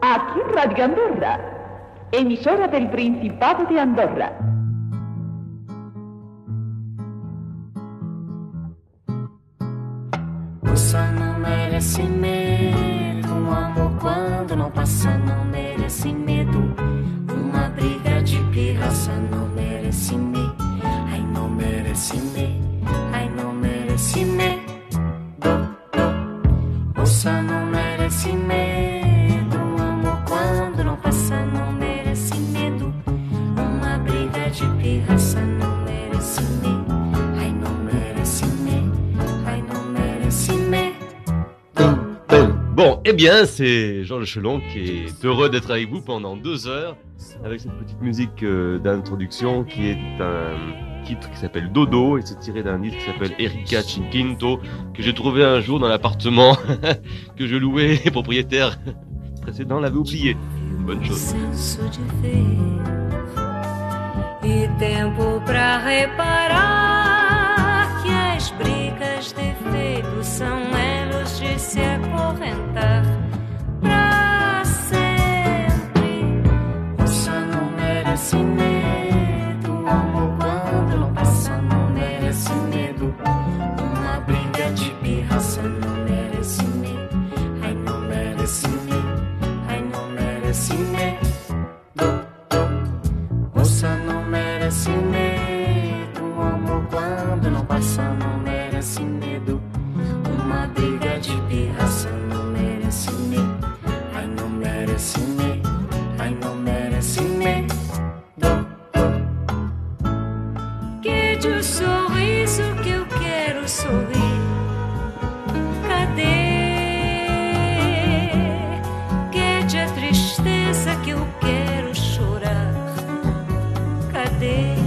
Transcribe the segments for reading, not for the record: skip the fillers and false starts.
Aquí Radio Andorra, emisora del Principado de Andorra. Você não merece medo, amor quando não passa não merece medo. Uma briga de pirraça não merece medo. Ai, não merece medo, ai, não merece medo. Você não merece medo, amor quando não passa não merece medo. Uma briga de pirraça não merece medo. Ai, não merece medo, ai, não merece medo. Bon, eh bien, c'est Jean Le Chelon qui est heureux d'être avec vous pendant 2 heures avec cette petite musique d'introduction qui est un titre qui s'appelle Dodo et c'est tiré d'un disque qui s'appelle Erika Cinquinto que j'ai trouvé un jour dans l'appartement que je louais. Les propriétaires précédents l'avaient oublié. Une bonne chose. E tempo pra reparar que as brigas de feito são elos de se acorrentar pra sempre. Você não merece medo, amor quando não passa não merece medo. Uma briga de pirraça não merece medo. Ai, não merece medo, ai, não merece medo. Você não merece medo, amor quando não passa não merece medo. Uma briga de pirraça não merece medo. Ai, não merece medo, ai, não merece medo. Quede o sorriso que eu quero sorrir. Cadê? Quede a tristeza que eu quero chorar. Cadê?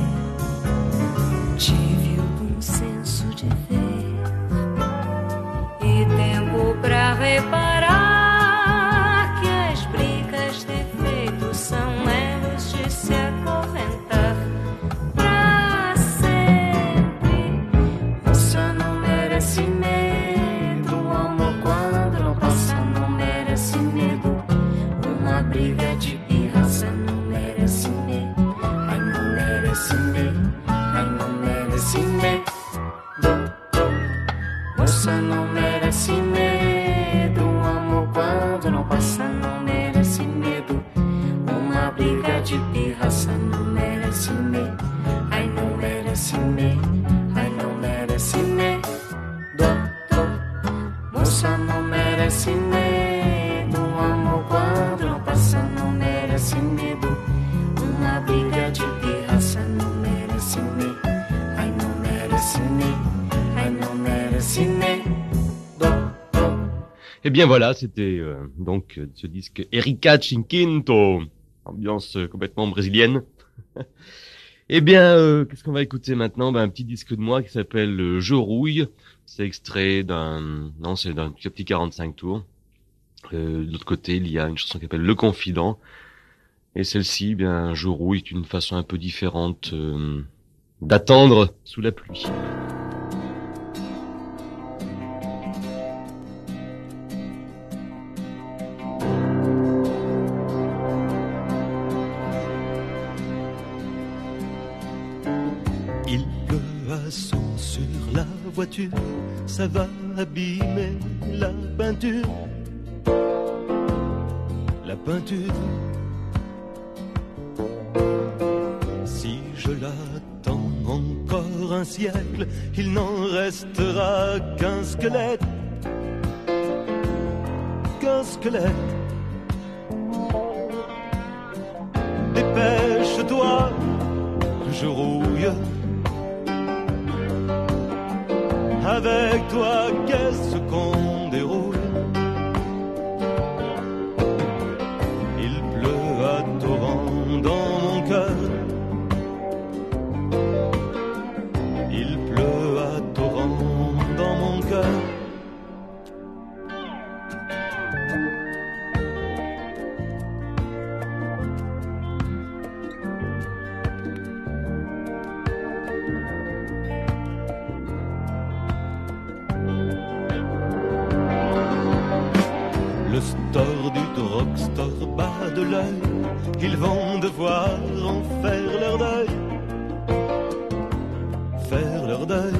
Tive o bom senso de ver e tempo pra reparar que as brigas de feito são elos de se acorrentar pra sempre. Você não merece medo, amor quando não passa não merece medo. Uma briga de pirraça não merece medo. Ai, não merece medo, ai, não merece medo. Você não merece medo, amor quando não passa não merece medo. Uma briga de pirraça não merece medo. Ai, não merece medo, ai, não merece medo. Você não merece medo, amor quando não passa não merece medo. Uma briga de pirraça não merece medo. Ai, não merece medo, ai, não merece medo. Eh bien voilà, c'était donc ce disque Erika Cinquinto, ambiance complètement brésilienne. Eh bien, qu'est-ce qu'on va écouter maintenant? Un petit disque de moi qui s'appelle Je rouille. C'est extrait c'est d'un petit 45 tours. De l'autre côté, il y a une chanson qui s'appelle Le Confident. Et celle-ci, bien, Je rouille est une façon un peu différente d'attendre sous la pluie. Il pleut à sang sur la voiture, ça va abîmer la peinture. La peinture. Si je l'attends encore un siècle, il n'en restera qu'un squelette. Qu'un squelette. Dépêche-toi, je rouille. Avec toi, qu'est-ce qu'on déroule? Il pleut à torrent dans mon cœur. Il pleut à torrent dans mon cœur. tordu drugstore bas de l'œil, ils vont devoir en faire leur deuil. Faire leur deuil.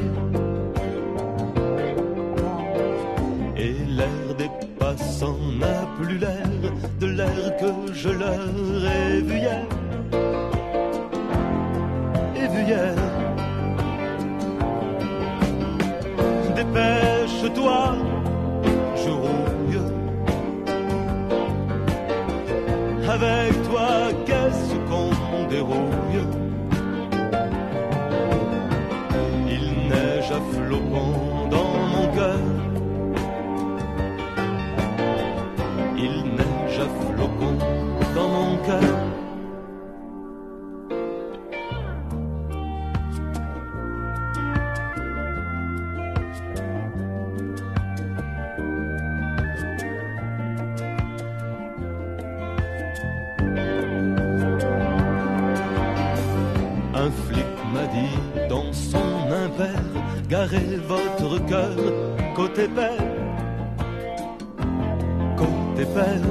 Et l'air des passants n'a plus l'air de l'air que je leur ai vu hier. Et vu hier. Dépêche-toi, je rouille. Avec toi, qu'est-ce qu'on dérouille? Il neige à flocons dans mon cœur. Il neige à flocons dans mon cœur. Un flic m'a dit dans son impair, garez votre cœur côté père, côté père.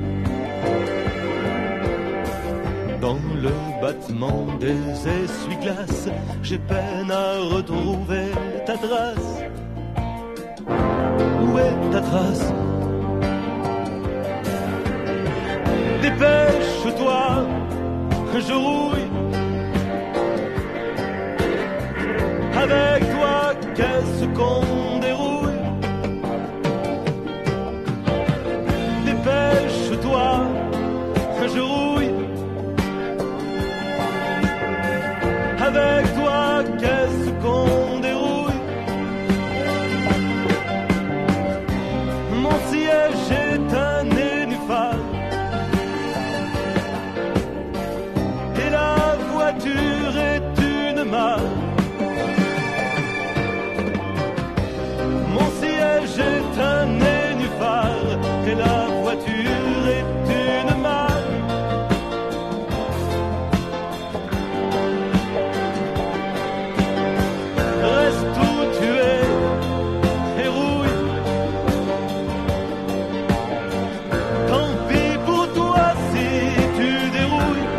Dans le battement des essuie-glaces, j'ai peine à retrouver ta trace. Où est ta trace? Dépêche-toi, je rouille. Avec toi, qu'est-ce qu'on dérouille? Dépêche-toi, je rouille. Avec toi, qu'est-ce qu'on dérouille? Mon siège est un nénuphar et la voiture est une mare. J'ai un nénuphar et la voiture est une mare. Reste où tu es et rouille. Tant pis pour toi si tu dérouilles.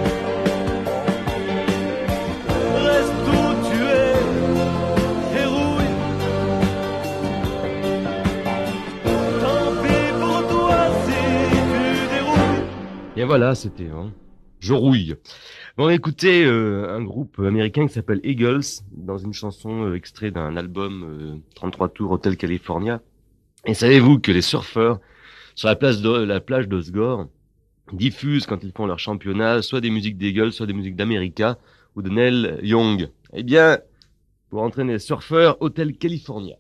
Reste où tu es et rouille. Et voilà, c'était Je rouille. Bon, on va écouter un groupe américain qui s'appelle Eagles dans une chanson extrait d'un album 33 tours Hotel California. Et savez-vous que les surfeurs sur la plage d'Osgore diffusent quand ils font leur championnat soit des musiques d'Eagles, soit des musiques d'America ou de Neil Young. Eh bien, pour entraîner les surfeurs, Hotel California.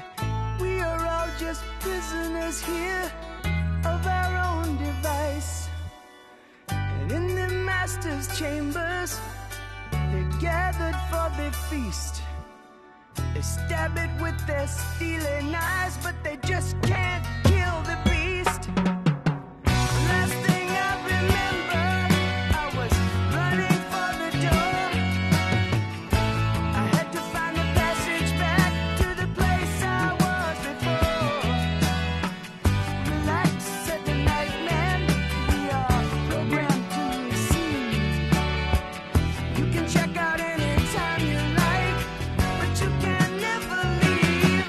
We are all just prisoners here of our own device. And in the master's chambers, they're gathered for the feast. They stab it with their stealing eyes, but they just can't kill the beast. Last thing I remember, I was running for the door. I had to find a passage back to the place I was before. Relax, said the night man, we are programmed to receive. You can check out anytime you like, but you can never leave.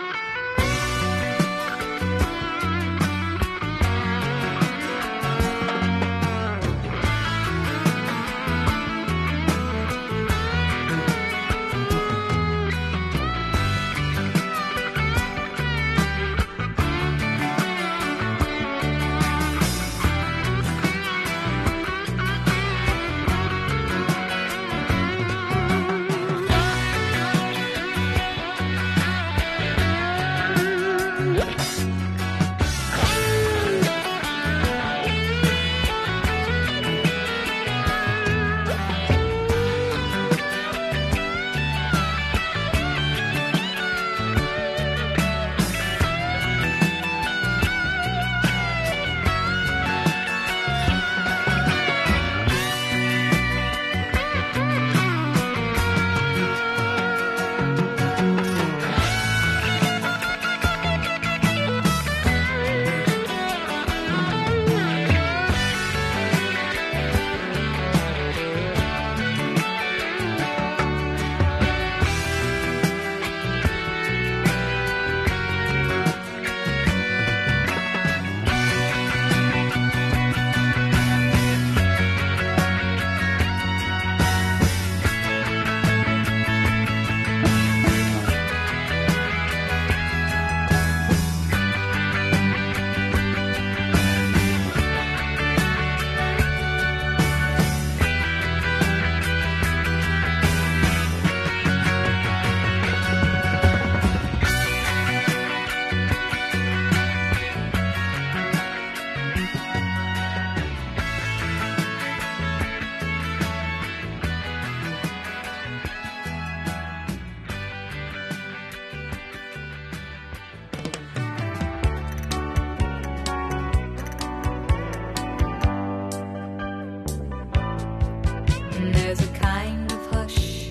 There's a kind of hush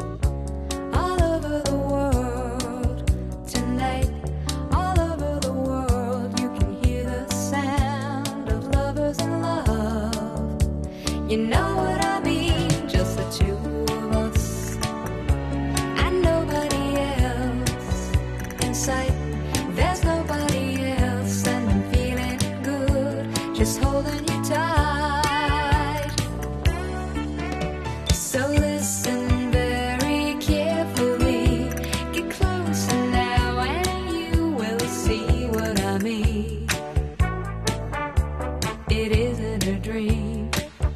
all over the world tonight. All over the world, you can hear the sound of lovers in love. You know what I mean? Just the two of us and nobody else in sight. There's nobody else, and I'm feeling good, just holding you tight. So listen very carefully, get closer now and you will see what I mean. It isn't a dream.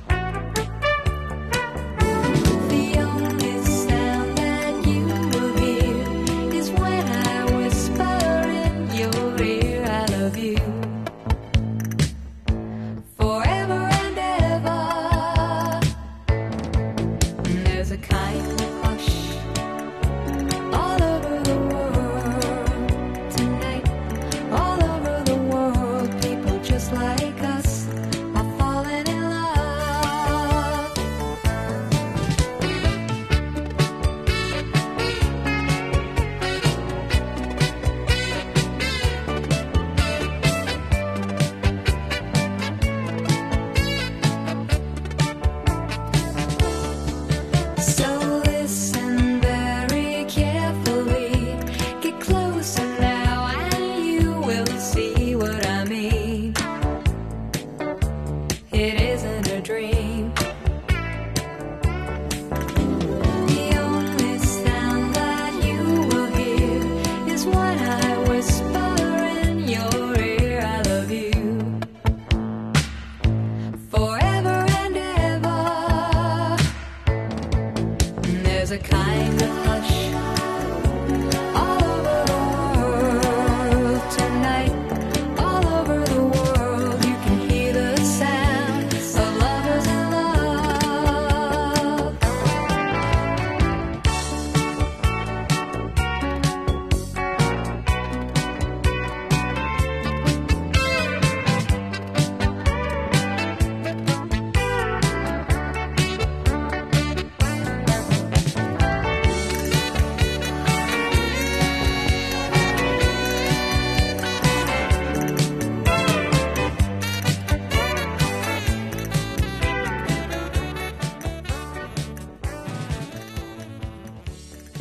The only sound that you will hear is when I whisper in your ear.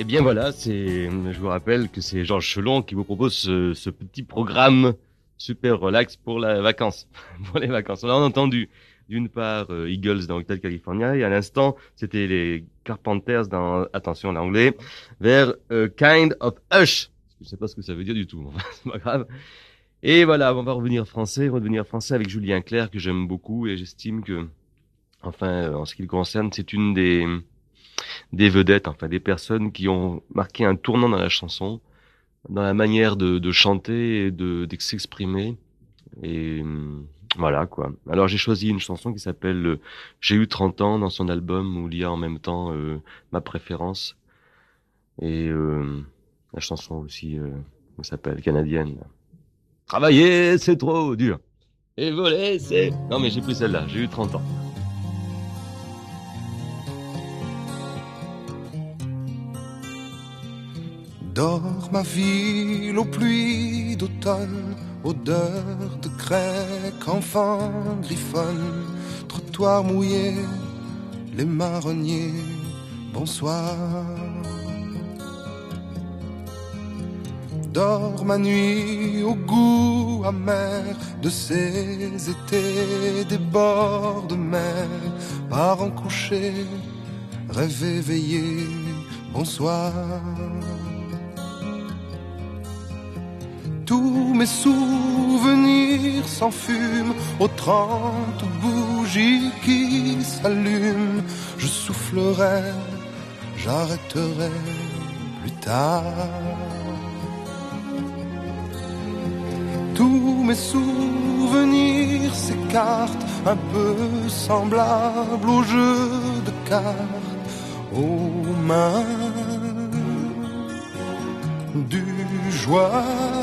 bien voilà, je vous rappelle que c'est Georges Chelon qui vous propose ce petit programme super relax pour la vacances, pour les vacances. On a entendu d'une part Eagles dans Hotel California et à l'instant c'était les Carpenters dans, attention l'anglais, vers Kind of Hush. Je sais pas ce que ça veut dire du tout, c'est pas grave. Et voilà, on va redevenir français avec Julien Clerc que j'aime beaucoup et j'estime que, enfin, en ce qui le concerne, c'est une des vedettes, enfin des personnes qui ont marqué un tournant dans la chanson, dans la manière de chanter et de s'exprimer. Et voilà quoi. Alors j'ai choisi une chanson qui s'appelle J'ai eu 30 ans dans son album où il y a en même temps ma préférence. Et la chanson aussi, elle s'appelle Canadienne. Travailler, c'est trop dur. Et voler, c'est... Non mais j'ai pris celle-là, j'ai eu 30 ans. Dors ma ville aux pluies d'automne, odeur de craie qu'enfant griffonne, trottoir mouillé, les marronniers, bonsoir. Dors ma nuit au goût amer de ces étés des bords de mer, parents couchés, rêve éveillé, bonsoir. Tous mes souvenirs s'enfument aux 30 bougies qui s'allument. Je soufflerai, j'arrêterai plus tard. Tous mes souvenirs s'écartent, un peu semblables au jeu de cartes, aux mains du joueur.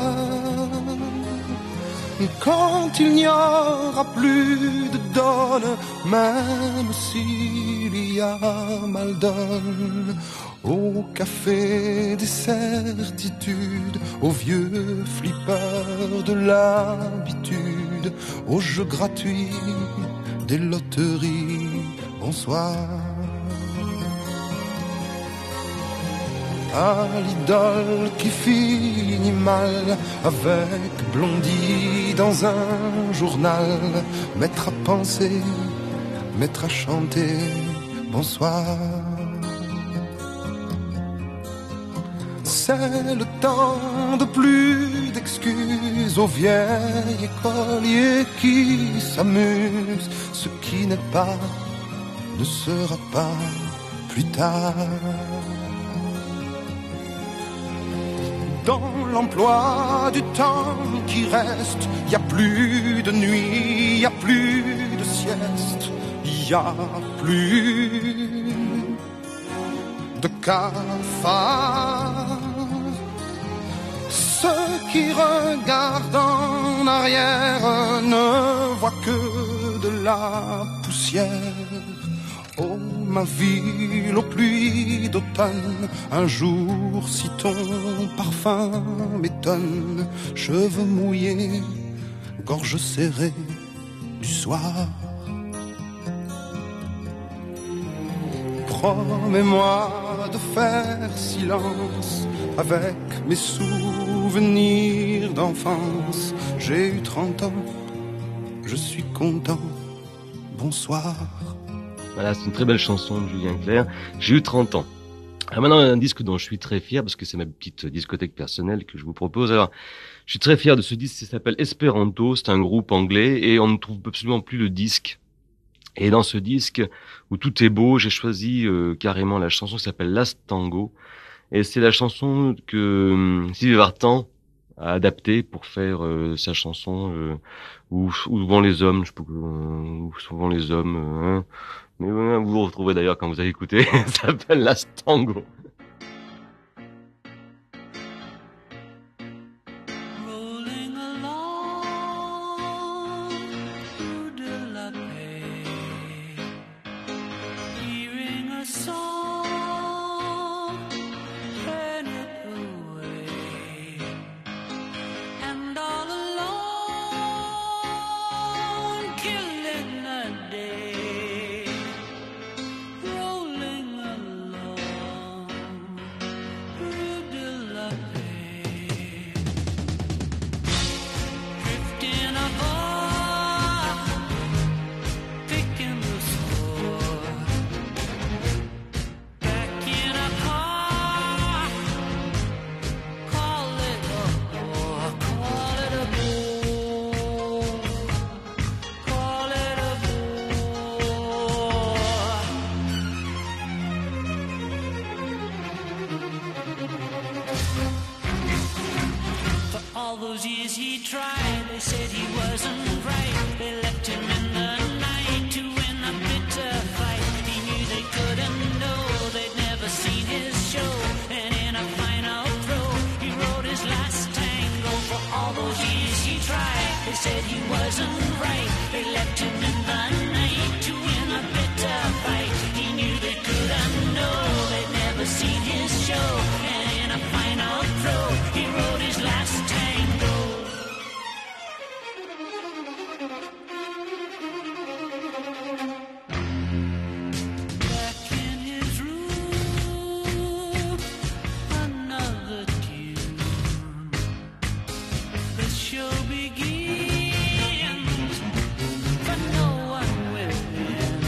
Quand il n'y aura plus de donne, même s'il y a mal donne, au café des certitudes, aux vieux flippers de l'habitude, aux jeux gratuits des loteries, bonsoir. À l'idole qui finit mal, avec Blondie dans un journal, mettre à penser, mettre à chanter, bonsoir. C'est le temps de plus d'excuses aux vieilles écoliers qui s'amusent. Ce qui n'est pas ne sera pas plus tard. Dans l'emploi du temps qui reste, y a plus de nuit, y a plus de sieste, y a plus de cafards. Ceux qui regardent en arrière ne voient que de la poussière. Oh, ma ville aux pluies d'automne, un jour si ton parfum m'étonne, cheveux mouillés, gorge serrée du soir. Promets-moi de faire silence avec mes souvenirs d'enfance. J'ai eu 30 ans, je suis content, bonsoir. Voilà, c'est une très belle chanson de Julien Clerc. J'ai eu 30 ans. Alors maintenant, un disque dont je suis très fier, parce que c'est ma petite discothèque personnelle que je vous propose. Alors, je suis très fier de ce disque, ça s'appelle Esperanto, c'est un groupe anglais, et on ne trouve absolument plus le disque. Et dans ce disque, où tout est beau, j'ai choisi carrément la chanson qui s'appelle Last Tango. Et c'est la chanson que Sylvie Vartan a adaptée pour faire sa chanson où vont les hommes, je sais pas, où vont les hommes, hein. Mais vous vous retrouvez d'ailleurs quand vous avez écouté, ça s'appelle Last Tango. those years he tried, they said he wasn't right. They left him in the night to win a bitter fight. He knew they couldn't know, they'd never seen his show. And in a final throw, he wrote his last tango. For all those years he tried, they said he wasn't right. They left him in the night to win a bitter fight. He knew they couldn't know, they'd never seen his show. And in a final throw, he wrote his last tango. Back in his room, another tune. The show begins, but no one will win.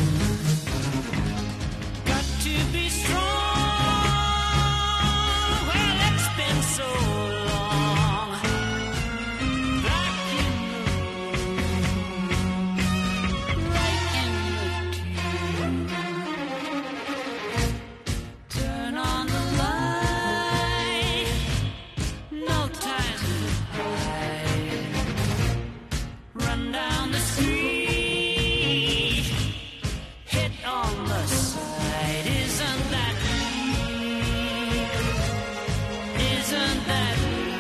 Got to be strong. Well, it's been so long. Back in the room, right in the tune. Turn on the light. No time to hide. Run down the street. Hit on the side. Isn't that neat? Isn't that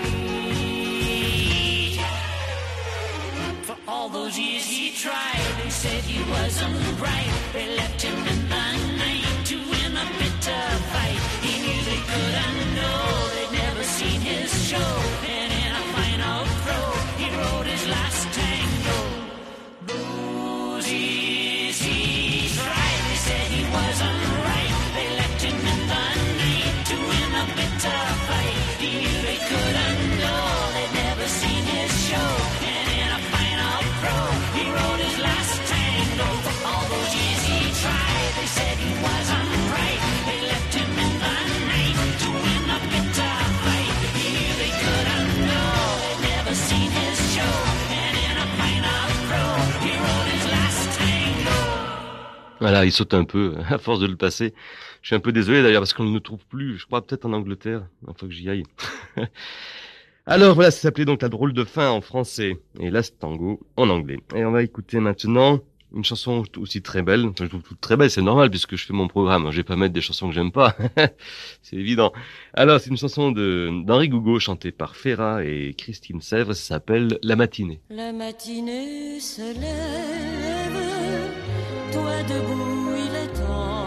neat? For all those years he tried, they said he wasn't right. They left him in the night to win a bitter fight. He knew they couldn't know, they'd never seen his show. And in a final throw, he wrote his last tango. Those years he tried, they said he wasn't right. They left him in the night to win a bitter fight. He knew they couldn't know, they'd never seen his show. And in a final throw, he wrote his last tango. For all those years he tried, they said he wasn't right. They left him in the night to win a bitter fight. He knew they couldn't know, they'd never seen his show. And in a final throw, he wrote his last tango. Voilà, il saute un peu à force de le passer. Je suis un peu désolé d'ailleurs parce qu'on ne le trouve plus, je crois peut-être en Angleterre, il faut que j'y aille. Alors voilà, ça s'appelait donc La drôle de fin en français et Last Tango en anglais. Et on va écouter maintenant une chanson aussi très belle. Enfin, je trouve tout très belle, c'est normal puisque je fais mon programme. Je vais pas mettre des chansons que j'aime pas, c'est évident. Alors c'est une chanson d'Henri Gougaud chantée par Ferrat et Christine Sèvres. Ça s'appelle La matinée. La matinée se lève, toi debout il est temps.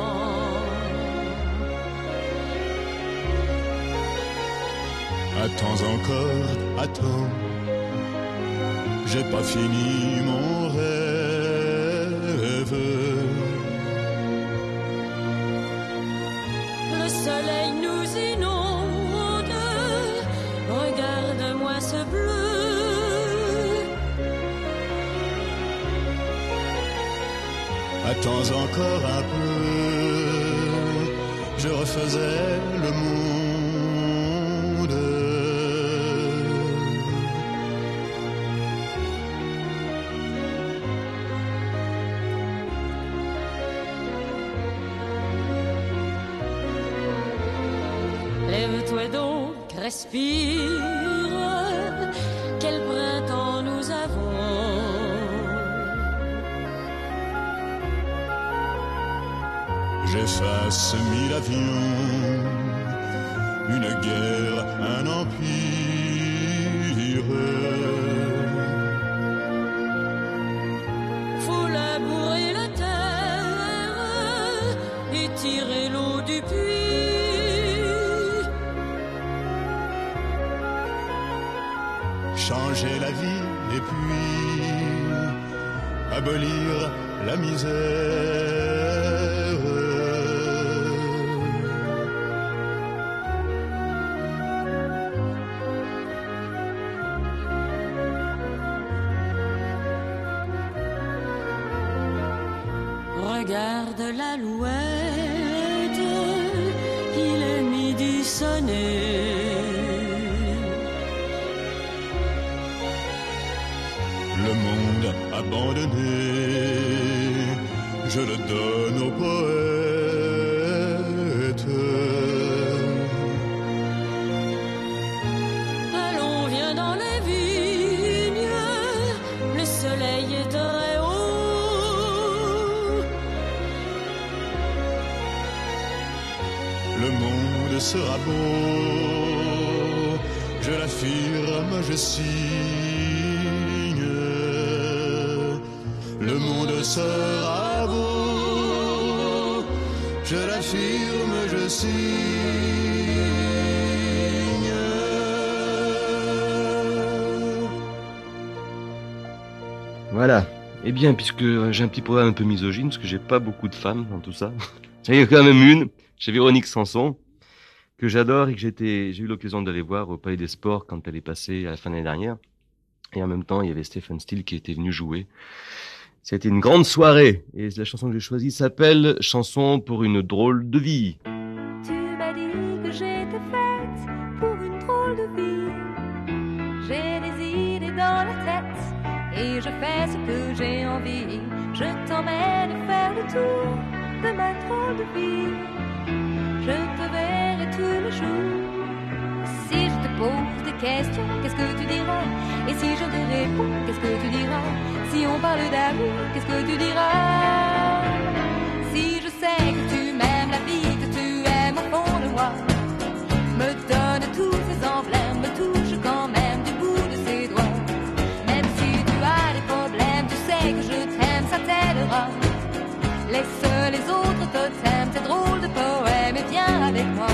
Attends encore, attends, j'ai pas fini mon rêve. Le soleil nous inonde, regarde-moi ce bleu. Attends encore un peu, je refaisais le monde. Lève-toi donc, respire, quel printemps nous avons. J'efface 1000 avions, une guerre, un empire. Faut labourer la terre et tirer l'eau du puits. Changer la vie et puis abolir la misère. Regarde l'alouette, il est midi sonné. Le monde abandonné, je le donne aux poètes. Allons, viens dans les villes. sera beau. Je l'affirme, je signe. Le monde sera beau. Je l'affirme, je signe. Voilà. Eh bien, puisque j'ai un petit programme un peu misogyne, parce que j'ai pas beaucoup de femmes dans tout ça. Il y a quand même une, chez Véronique Sanson, que j'adore et que j'ai eu l'occasion d'aller voir au Palais des Sports quand elle est passée à la fin de l'année dernière. Et en même temps, il y avait Stephen Stills qui était venu jouer. C'était une grande soirée. Et la chanson que j'ai choisie s'appelle Chanson pour une drôle de vie. Tu m'as dit que j'étais faite pour une drôle de vie. J'ai des idées dans la tête et je fais ce que j'ai envie. Je t'emmène faire le tour de ma drôle de vie. Je te verrai tous les jours. Si je te pose des questions, qu'est-ce que tu diras? Et si je te réponds, qu'est-ce que tu diras? Si on parle d'amour, qu'est-ce que tu diras? Si je sais que tu m'aimes la vie, que tu aimes au fond de moi, me donne tous ces emblèmes, me touche quand même du bout de ses doigts. Même si tu as des problèmes, tu sais que je t'aime, ça t'aidera. Laisse les autres totems, tes drôles de poèmes et viens avec moi.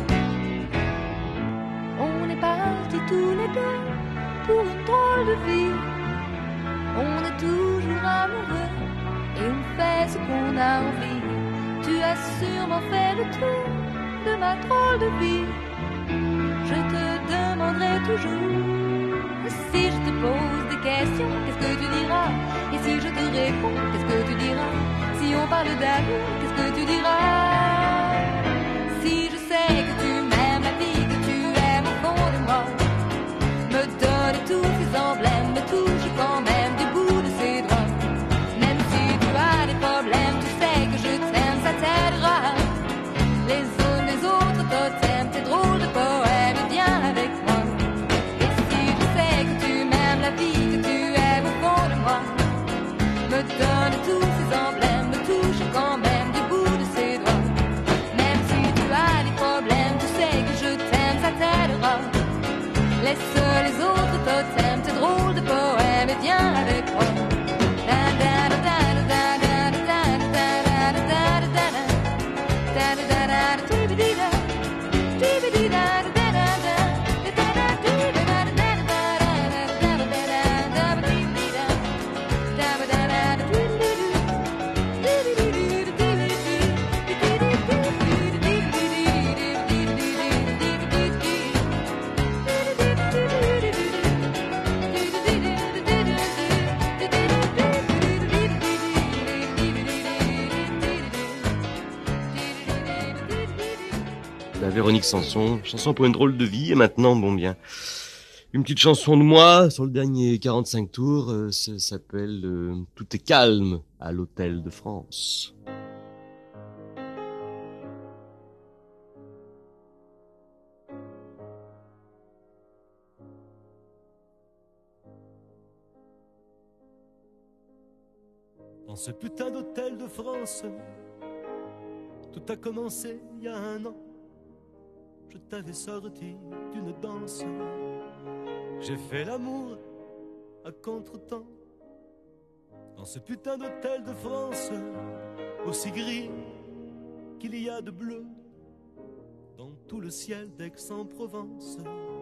On est partis tous les deux pour une drôle de vie. On est toujours amoureux et on fait ce qu'on a envie. Tu as sûrement fait le tour de ma drôle de vie. Je te demanderai toujours. Si je te pose des questions, qu'est-ce que tu diras? Et si je te réponds, qu'est-ce que tu diras? Si on parle d'amour, qu'est-ce que tu diras? Si je sais que tu m'aimes la vie, que tu aimes au fond de moi, me donne tous ces emblèmes, me touche quand même du bout de ses doigts. Même si tu as des problèmes, tu sais que je t'aime, ça t'aidera. Les autres totems, tes drôles de poèmes, viens avec moi. Et si je sais que tu m'aimes la vie, que tu aimes au fond de moi, me donne tous ces emblèmes, me touche quand même du bout de ses doigts. Même si tu as des problèmes, tu sais que je t'aime, ça t'aidera. Laisse les autres totems, tes drôles de poèmes et viens avec moi. Véronique Sanson, chanson pour une drôle de vie. Et maintenant, bon bien, une petite chanson de moi sur le dernier 45 tours, ça s'appelle Tout est calme à l'Hôtel de France. Dans ce putain d'hôtel de France, tout a commencé il y a un an. Je t'avais sorti d'une danse. J'ai fait l'amour à contre-temps. Dans ce putain d'hôtel de France, aussi gris qu'il y a de bleu dans tout le ciel d'Aix-en-Provence.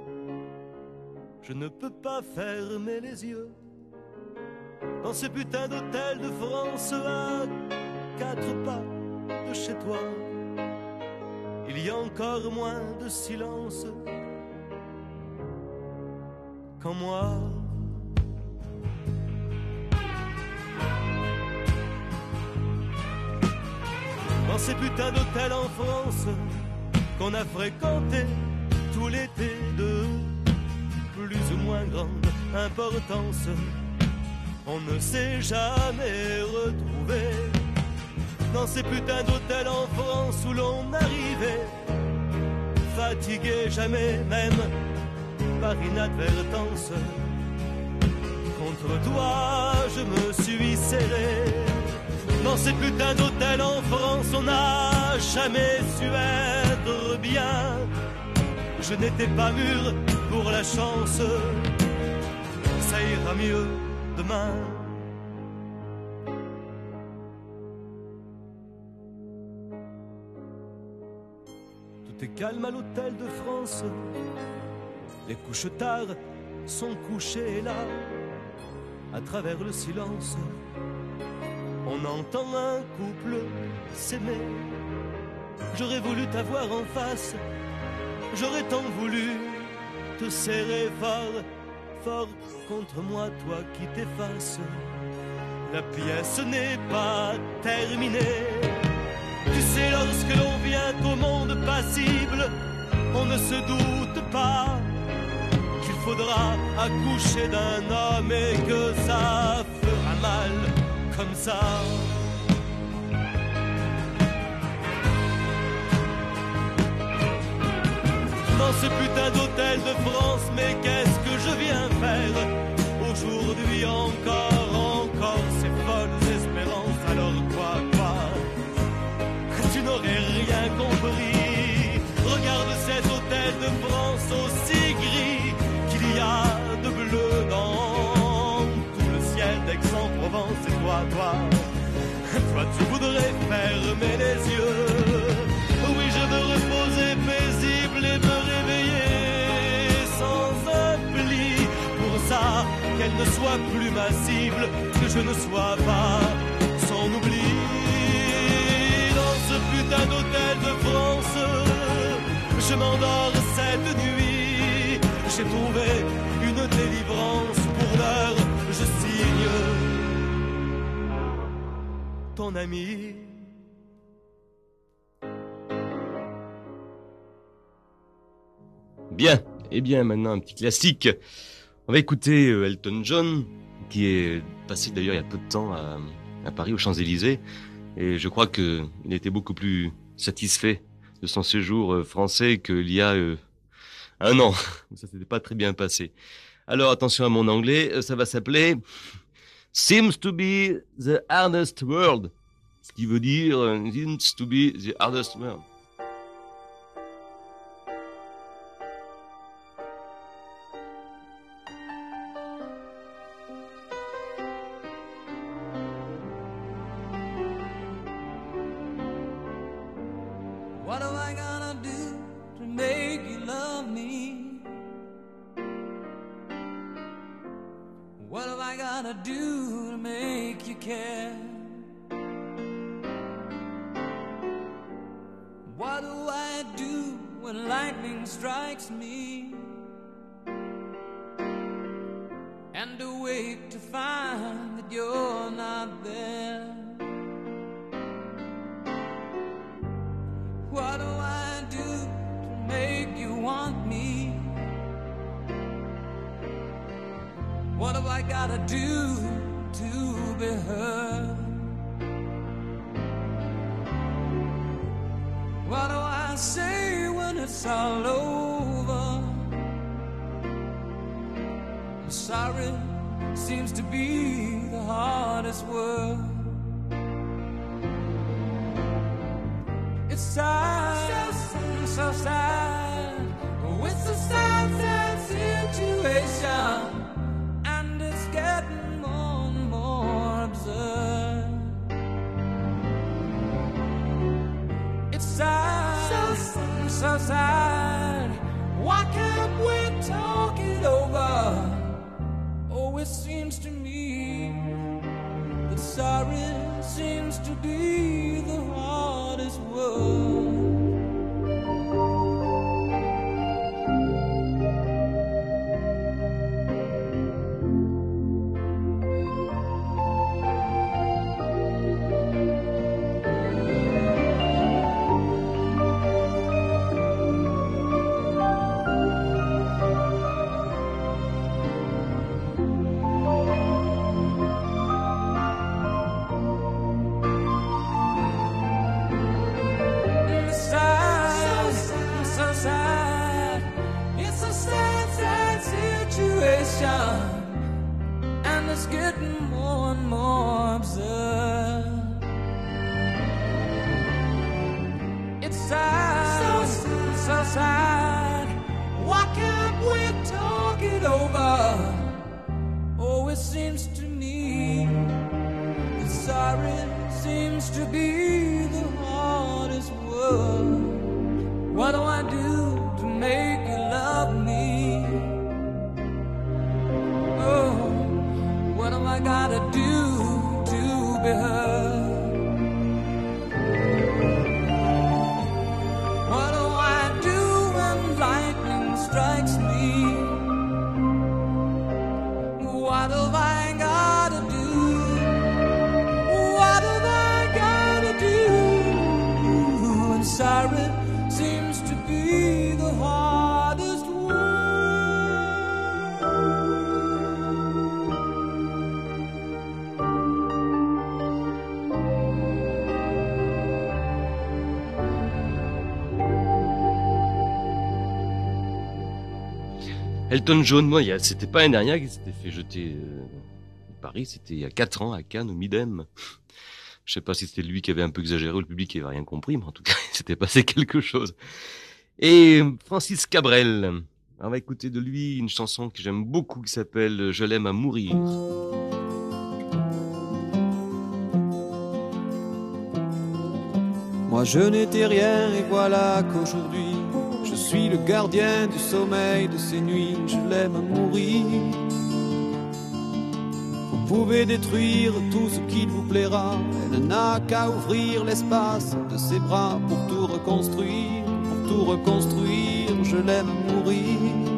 Je ne peux pas fermer les yeux. Dans ce putain d'hôtel de France, à 4 pas de chez toi, il y a encore moins de silence qu'en moi. Dans ces putains d'hôtels en France qu'on a fréquentés tout l'été, de plus ou moins grande importance, on ne s'est jamais retrouvé. Dans ces putains d'hôtels en France où l'on arrivait fatigué, jamais même par inadvertance. Contre toi je me suis serré. Dans ces putains d'hôtels en France on n'a jamais su être peut-être bien. Je n'étais pas mûr pour la chance. Ça ira mieux demain. Tout est calme à l'hôtel de France. Les couches tard sont couchées là. À travers le silence, on entend un couple s'aimer. J'aurais voulu t'avoir en face. J'aurais tant voulu te serrer fort, fort contre moi, toi qui t'effaces. La pièce n'est pas terminée. Tu sais, lorsque l'on vient au monde passible, on ne se doute pas qu'il faudra accoucher d'un homme et que ça fera mal comme ça. Dans ce putain d'hôtel de France, mais qu'est-ce que je viens faire aujourd'hui encore ces folles espérances. Alors quoi tu n'aurais rien compris. Regarde cet hôtel de France aussi gris qu'il y a de bleu dans tout le ciel d'Aix-en-Provence. Et toi tu voudrais fermer les yeux. Oui, je veux reposer paisible et me réveiller sans un pli. Pour ça, qu'elle ne soit plus ma cible, que je ne sois pas son oubli. Dans ce putain d'hôtel de France, je m'endors cette nuit. J'ai trouvé une délivrance. Pour l'heure, je signe ton ami. Bien, et bien maintenant un petit classique. On va écouter Elton John, qui est passé d'ailleurs il y a peu de temps à Paris, aux Champs-Élysées. Et je crois qu'il était beaucoup plus satisfait de son séjour français qu'il y a un an. Ça s'était pas très bien passé. Alors attention à mon anglais, ça va s'appeler Seems to be the hardest world. Ce qui veut dire Seems to be the hardest world. What am I gonna do to make you love me? What am I gonna do to make you care? What do I do when lightning strikes me? And awake to find that you're not there. What do I do to make you want me? What have I gotta do to be heard? What do I say when it's all over? Sorry seems to be the hardest word. It's sad, so sad. Oh, it's a sad, sad situation, and it's getting more and more absurd. It's sad, so sad. Why can't we talk it over? Oh, it seems to me that sorry seems to be the hardest word. And it's getting more and more absurd. It's sad, side. Why can't we talk it over? Oh, it seems to me that sorry seems to be the hardest word. What do I do to make you love me? Oh, what do I gotta do to be heard? What do I do when lightning strikes me? What have I gotta do? What have I gotta do? And sorry seems to be the hardest word. Elton John, moi, c'était pas l'année dernière qu'il s'était fait jeter de Paris, c'était il y a 4 ans à Cannes, au Midem. Je sais pas si c'était lui qui avait un peu exagéré ou le public qui avait rien compris, mais en tout cas, il s'était passé quelque chose. Et Francis Cabrel, on va écouter de lui une chanson que j'aime beaucoup qui s'appelle « Je l'aime à mourir ». Moi je n'étais rien et voilà qu'aujourd'hui je suis le gardien du sommeil de ces nuits. Je l'aime à mourir. Vous pouvez détruire tout ce qu'il vous plaira. Elle n'a qu'à ouvrir l'espace de ses bras pour tout reconstruire. Pour tout reconstruire, je l'aime à mourir.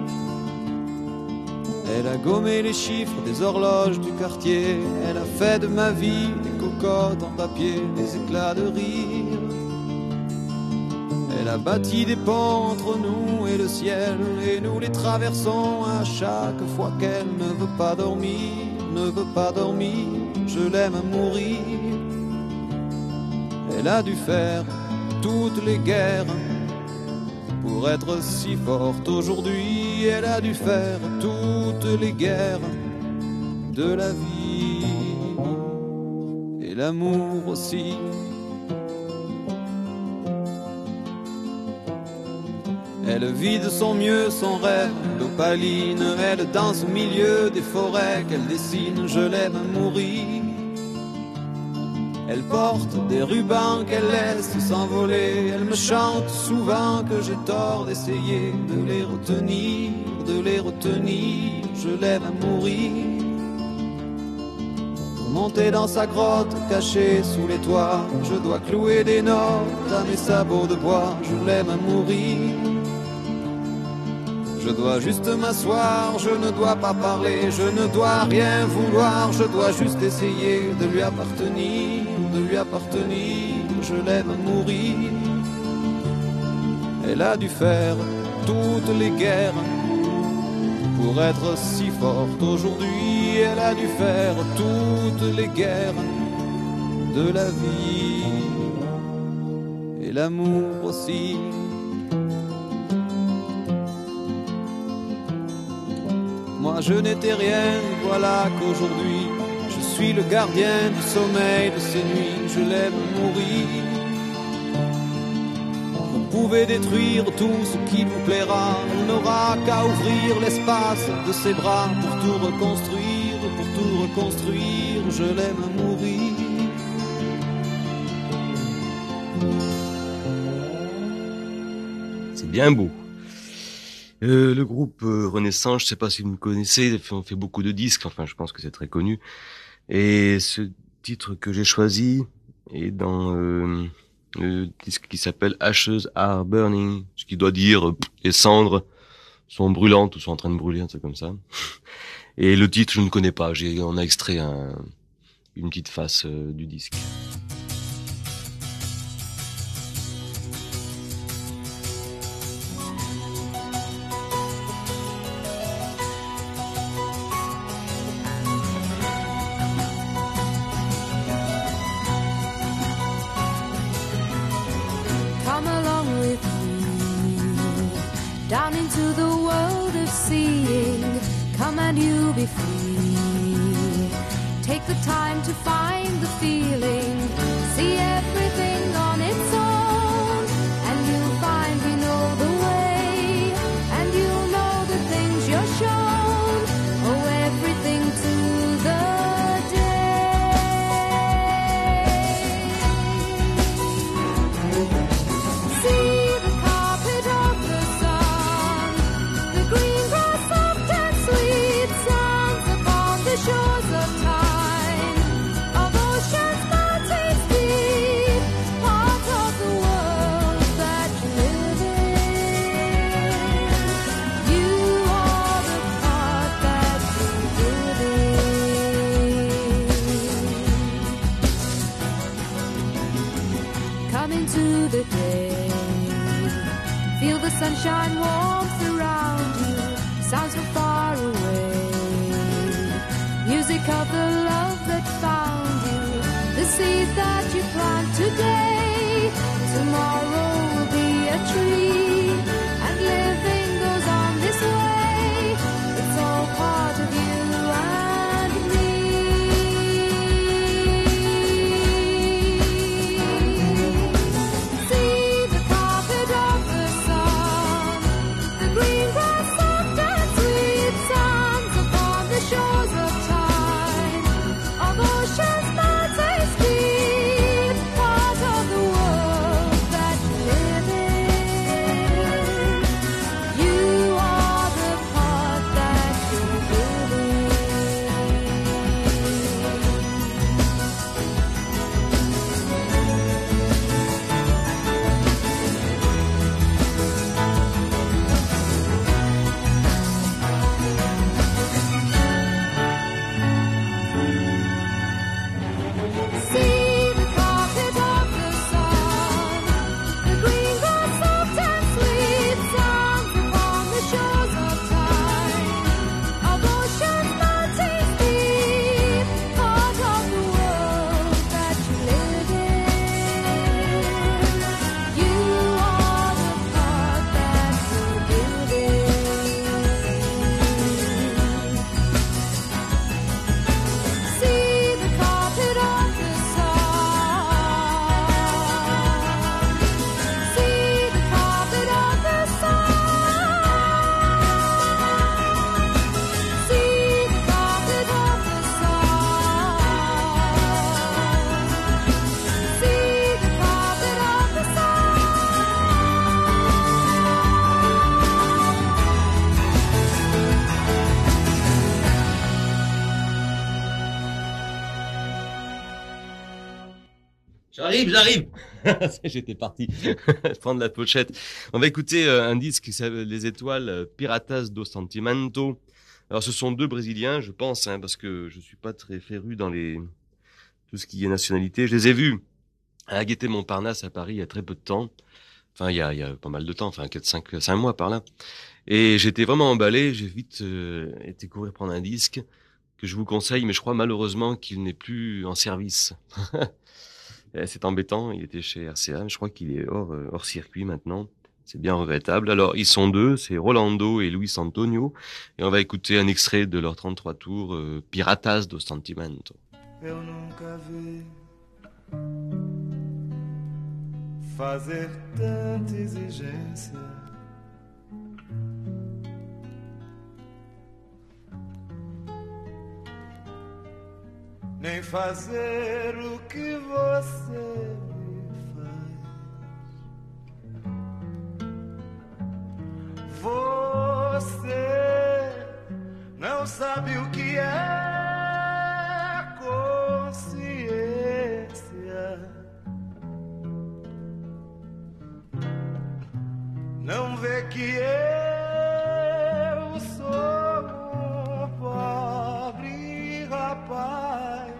Elle a gommé les chiffres des horloges du quartier. Elle a fait de ma vie des cocottes en papier, des éclats de rire. Elle a bâti des ponts entre nous et le ciel, et nous les traversons à chaque fois qu'elle ne veut pas dormir, ne veut pas dormir. Je l'aime à mourir. Elle a dû faire toutes les guerres pour être si forte aujourd'hui. Elle a dû faire toutes les guerres de la vie et l'amour aussi. Elle vit de son mieux son rêve d'opaline. Elle danse au milieu des forêts qu'elle dessine. Je l'aime à mourir. Elle porte des rubans qu'elle laisse s'envoler. Elle me chante souvent que j'ai tort d'essayer de les retenir, de les retenir. Je l'aime à mourir. Pour monter dans sa grotte cachée sous les toits, je dois clouer des notes à mes sabots de bois. Je l'aime à mourir. Je dois juste m'asseoir, je ne dois pas parler, je ne dois rien vouloir, je dois juste essayer de lui appartenir, de lui appartenir. Je l'aime à mourir. Elle a dû faire toutes les guerres pour être si forte aujourd'hui. Elle a dû faire toutes les guerres de la vie et l'amour aussi. Moi je n'étais rien, voilà qu'aujourd'hui je suis le gardien du sommeil de ces nuits. Je l'aime mourir. Vous pouvez détruire tout ce qui vous plaira. On n'aura qu'à ouvrir l'espace de ses bras pour tout reconstruire, pour tout reconstruire. Je l'aime mourir. C'est bien beau. Le groupe Renaissance, je sais pas si vous me connaissez, on fait beaucoup de disques, enfin je pense que c'est très connu. Et ce titre que j'ai choisi est dans le disque qui s'appelle Ashes Are Burning, ce qui doit dire les cendres sont brûlantes ou sont en train de brûler, un truc comme ça. Et le titre je ne connais pas, on a extrait une petite face du disque. Down into the world of seeing, come and you'll be free. Take the time to find the feeling, see everything on its own, and you'll find we know the way. sunshine warmth around you, sounds from far away. Music of the love that found you, the seed that you plant today. Tomorrow will be a tree, and living goes on this way. It's all part of you and me. See the carpet of the sun, the green grass soft and sweet, sands upon the shores of time, of oceans that taste deep, part of the world that you live in. You are the part that you're building. See the carpet of the sun, the green grass soft and sweet, sands upon the shores of time, of oceans that taste deep, part of the world that you live in. You are the part that you're building. See the carpet of the sun. See the carpet of the sun. See the carpet of the sun. See the carpet of the J'arrive. J'étais parti prendre la pochette. On va écouter un disque qui s'appelle Les Étoiles, Piratas do Sentimento. Alors ce sont deux Brésiliens, je pense, parce que je suis pas très féru dans tout ce qui est nationalité. Je les ai vus à Gaîté Montparnasse à Paris il y a très peu de temps. Enfin, il y a pas mal de temps, enfin 5 mois par là. Et j'étais vraiment emballé, j'ai vite été courir prendre un disque que je vous conseille, mais je crois malheureusement qu'il n'est plus en service. C'est embêtant, il était chez RCA, mais je crois qu'il est hors circuit maintenant. C'est bien regrettable. Alors, ils sont deux, c'est Rolando et Luis Antonio, et on va écouter un extrait de leur 33 tours, Piratas do Sentimento. Eu nunca vi fazer tanta exigência. Nem fazer o que você me faz. Você não sabe o que é consciência. Não vê que eu sou um pobre rapaz.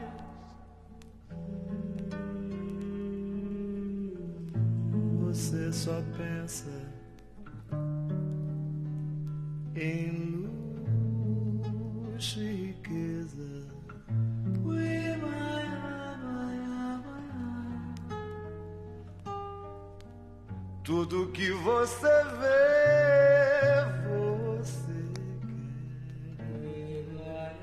Você só pensa em luxo e riqueza. Tudo que você vê, você quer.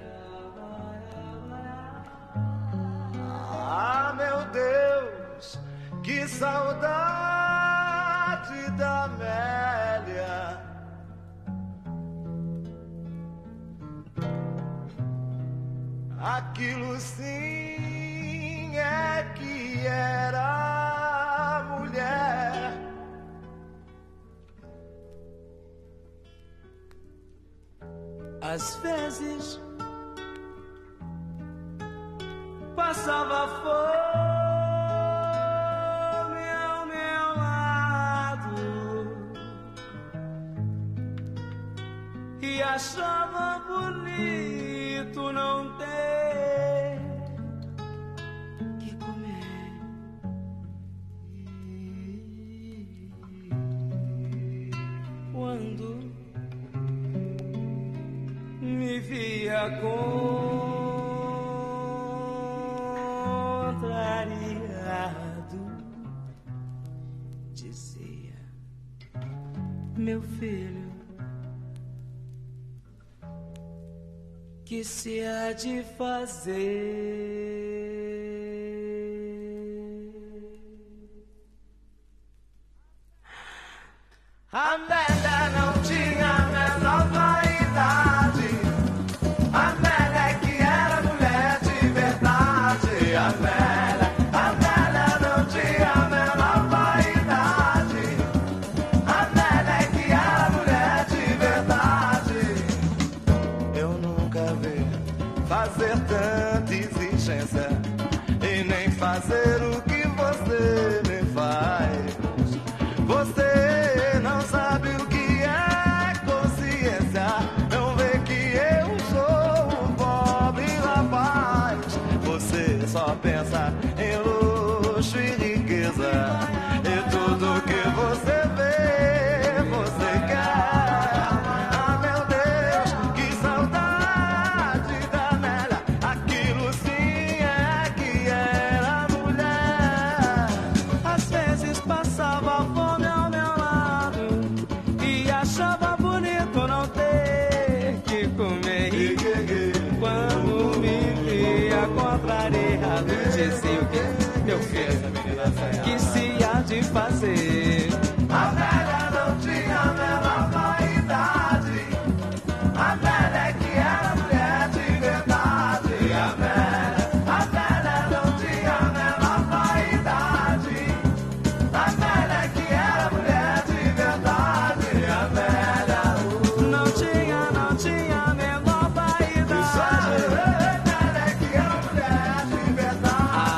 Ah, meu Deus, que saudade da Amélia. Aquilo sim é que era mulher. Às vezes passava fome ao meu lado e achava bonito não ter que comer. contrariado, dizia: meu filho, que se há de fazer? Amélia não tinha a menor vaidade. Amélia que era mulher de verdade. Amélia não tinha a menor vaidade. Amélia que era mulher de verdade. Eu nunca vi fazer tanta exigência e nem fazer o que você me faz. Você não sabe o que é consciência, não vê que eu sou um pobre rapaz. Você só pensa em luxo e riqueza, e tudo que você vê, você quer. Ah, meu Deus, que saudade da Amélia, aquilo sim é que era mulher. Às vezes passava fome ao meu lado e achava bonito não ter que comer. Quando me via contrariado, dizia o que? Meu filho, que se há de fazer? A velha não tinha a menor vaidade. A velha que era mulher de verdade. A velha não tinha a menor vaidade. A velha que era mulher de verdade. A velha não tinha a menor vaidade. A velha que era mulher de verdade. A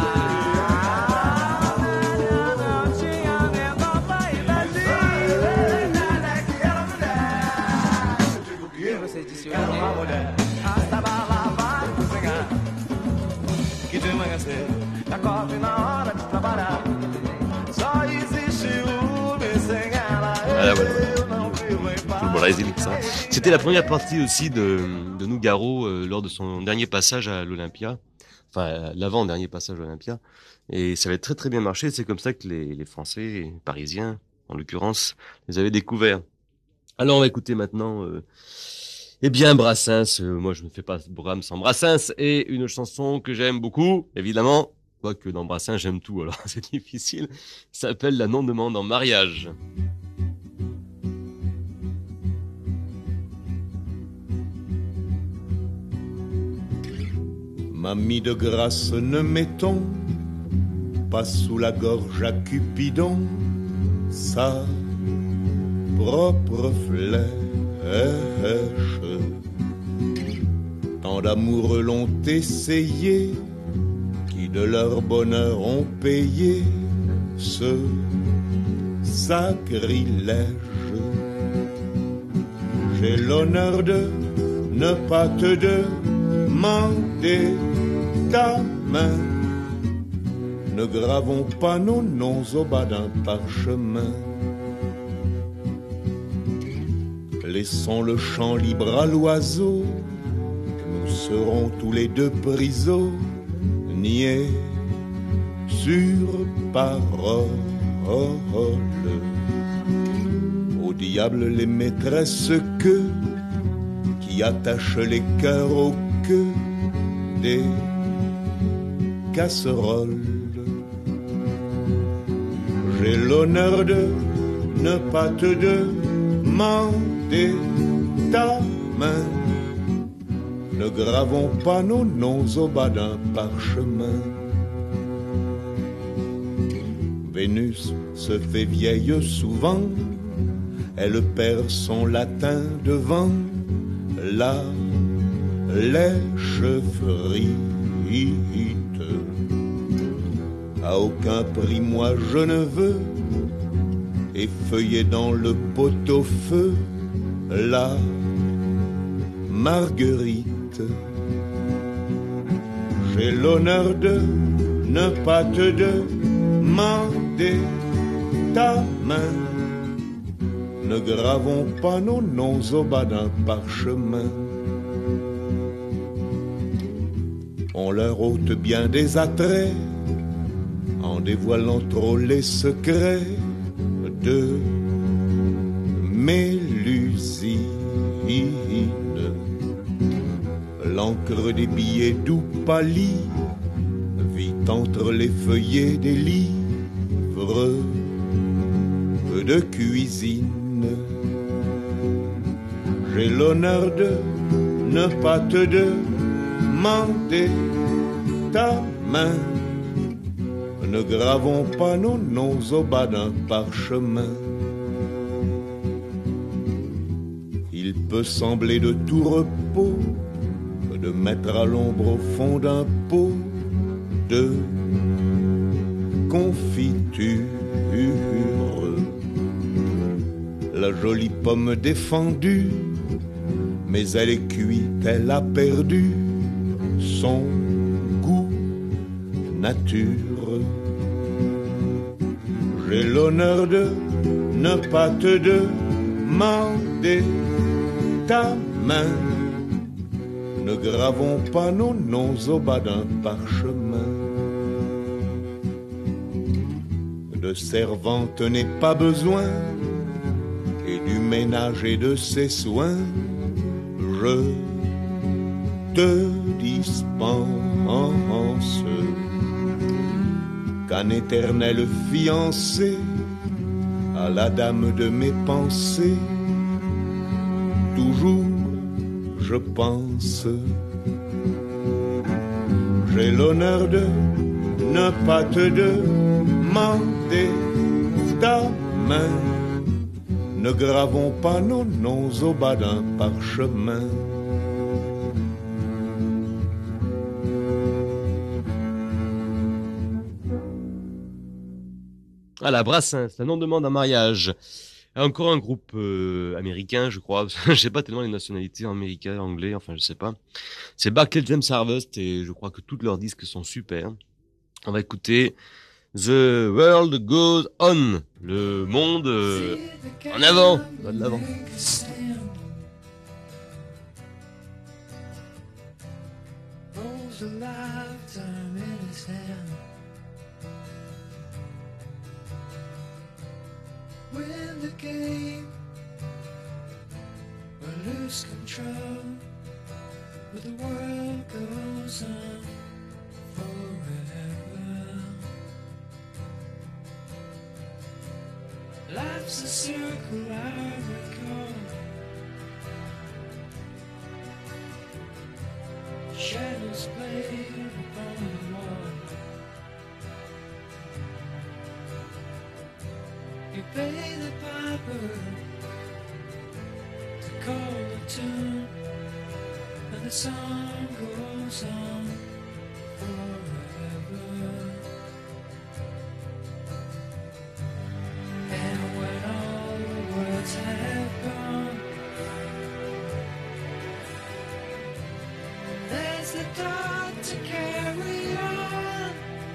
velha não tinha a menor vaidade. A velha que era mulher. O que você disse hoje? Era uma mulher. Estava a lavar e cozinhar, que de manhã cedo acorda na hora de trabalhar. Só existe uma sem ela. Eu não vivo em paz. Voilà, les élites, hein. C'était la première partie aussi de Nougaro lors de son dernier passage à l'Olympia. Enfin, l'avant-dernier passage à l'Olympia. Et ça avait très très bien marché. C'est comme ça que les Français, les Parisiens, en l'occurrence, les avaient découverts. Alors, on va écouter maintenant, eh bien, Brassens. Moi, je ne fais pas Brahms sans Brassens. Et une chanson que j'aime beaucoup, évidemment. Quoique dans Brassens, j'aime tout, alors c'est difficile. Ça s'appelle La non-demande en mariage. Mamie de grâce, ne mettons pas sous la gorge à Cupidon sa propre flèche. Tant d'amoureux l'ont essayé, qui de leur bonheur ont payé ce sacrilège. J'ai l'honneur de ne pas te demander ta main. Ne gravons pas nos noms au bas d'un parchemin. Laissons le champ libre à l'oiseau. Nous serons tous les deux prisonniers sur parole. Au diable les maîtresses que qui attachent les cœurs aux queues des casseroles. J'ai l'honneur de ne pas te demander ta main. Ne gravons pas nos noms au bas d'un parchemin. Vénus se fait vieille souvent, elle perd son latin devant la lèche-frite. À aucun prix moi je ne veux effeuiller dans le pot-au-feu la marguerite. J'ai l'honneur de ne pas te demander ta main. Ne gravons pas nos noms au bas d'un parchemin. on leur ôte bien des attraits en dévoilant trop les secrets de Mélusine. L'encre des billets doux pâlit vit entre les feuillets des livres de cuisine. J'ai l'honneur de ne pas te demander ta main. Ne gravons pas nos noms au bas d'un parchemin. Il peut sembler de tout repos de mettre à l'ombre au fond d'un pot de confiture la jolie pomme défendue, mais elle est cuite, elle a perdu son goût nature. J'ai l'honneur de ne pas te demander ta main. Ne gravons pas nos noms au bas d'un parchemin. De servante n'est pas besoin, et du ménage et de ses soins, je te dispense. Qu'un éternel fiancé à la dame de mes pensées, toujours je pense. J'ai l'honneur de ne pas te demander ta main. Ne gravons pas nos noms au bas d'un parchemin. Voilà, Brassens, un nom demande un mariage. Encore un groupe américain, je crois. Je sais pas tellement les nationalités américaines, anglais, enfin je sais pas. C'est Barclay James Harvest et je crois que tous leurs disques sont super. On va écouter The World Goes On, le monde en avant, va de l'avant. Win the game or lose control, but the world goes on forever. Life's a circle I recall, shadows play upon the wall. You pay the piper to call the tune, and the song goes on forever. And when all the words have gone, there's the thought to carry on.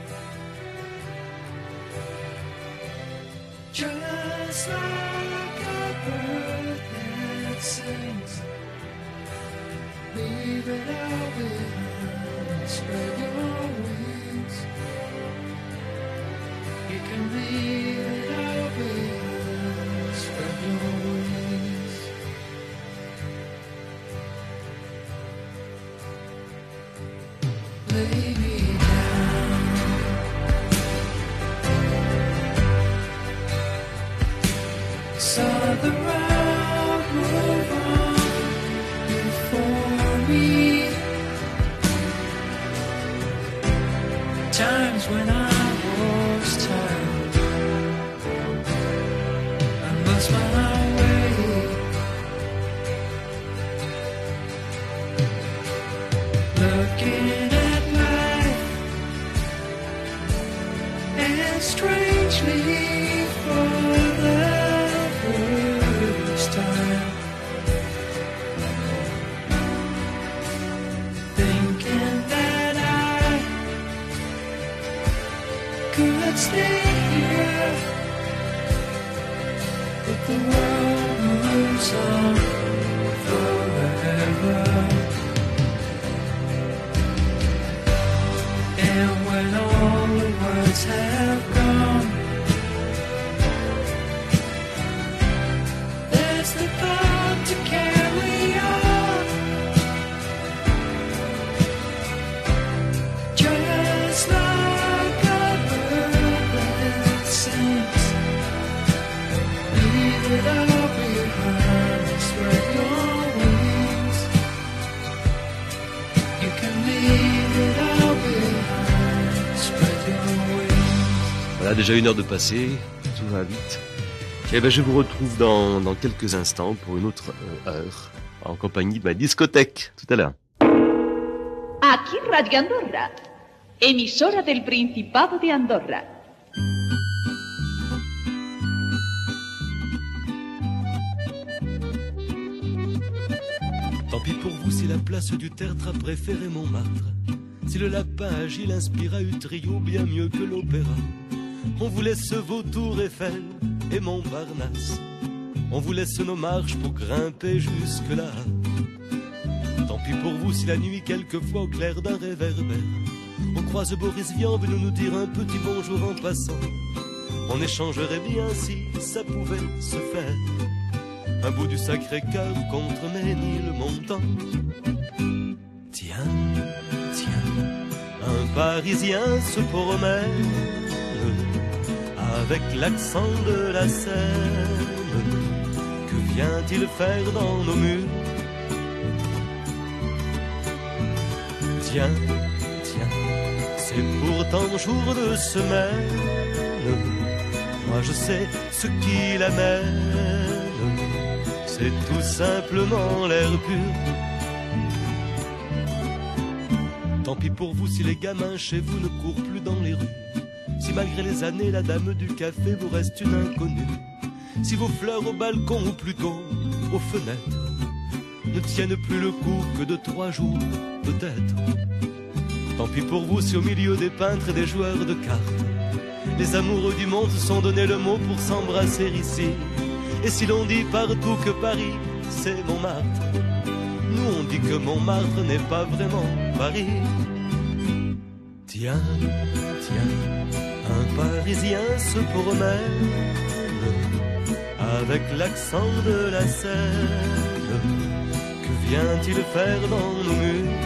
Just like a bird that sings, leave it all behind, spread your wings. You can leave it all behind, spread your wings. Lay me down. Saw the road move on before me. Times when I was tired, I lost my way. Looking at life, and strangely for the first time, thinking that I could stay here, but the world moves on forever. Voilà, déjà 1 heure de passé, tout va vite. Et ben je vous retrouve dans quelques instants pour une autre heure en compagnie de ma discothèque. Tout à l'heure. Aquí Radio Andorra, emisora del Principado de Andorra. Tant pis pour vous si la place du tertre a préféré Montmartre, si le lapin agile inspira Utrio bien mieux que l'opéra. On vous laisse vos tours Eiffel et Montparnasse, on vous laisse nos marches pour grimper jusque-là. Tant pis pour vous si la nuit quelquefois au clair d'un réverbère on croise Boris Vian venu nous dire un petit bonjour en passant. On échangerait bien si ça pouvait se faire, un bout du Sacré-Cœur contre Ménilmontant. Tiens, tiens, un Parisien se promène avec l'accent de la Seine. Que vient-il faire dans nos murs? Tiens, tiens, c'est pourtant jour de semaine. Moi je sais ce qui l'amène, c'est tout simplement l'air pur. Tant pis pour vous si les gamins chez vous ne courent plus dans les rues, si malgré les années la dame du café vous reste une inconnue, si vos fleurs au balcon ou plutôt aux fenêtres ne tiennent plus le coup que de 3 jours peut-être. Tant pis pour vous si au milieu des peintres et des joueurs de cartes les amoureux du monde se sont donné le mot pour s'embrasser ici. Et si l'on dit partout que Paris c'est Montmartre, nous on dit que Montmartre n'est pas vraiment Paris. Tiens, tiens, un Parisien se promène avec l'accent de la Seine. Que vient-il faire dans nos murs?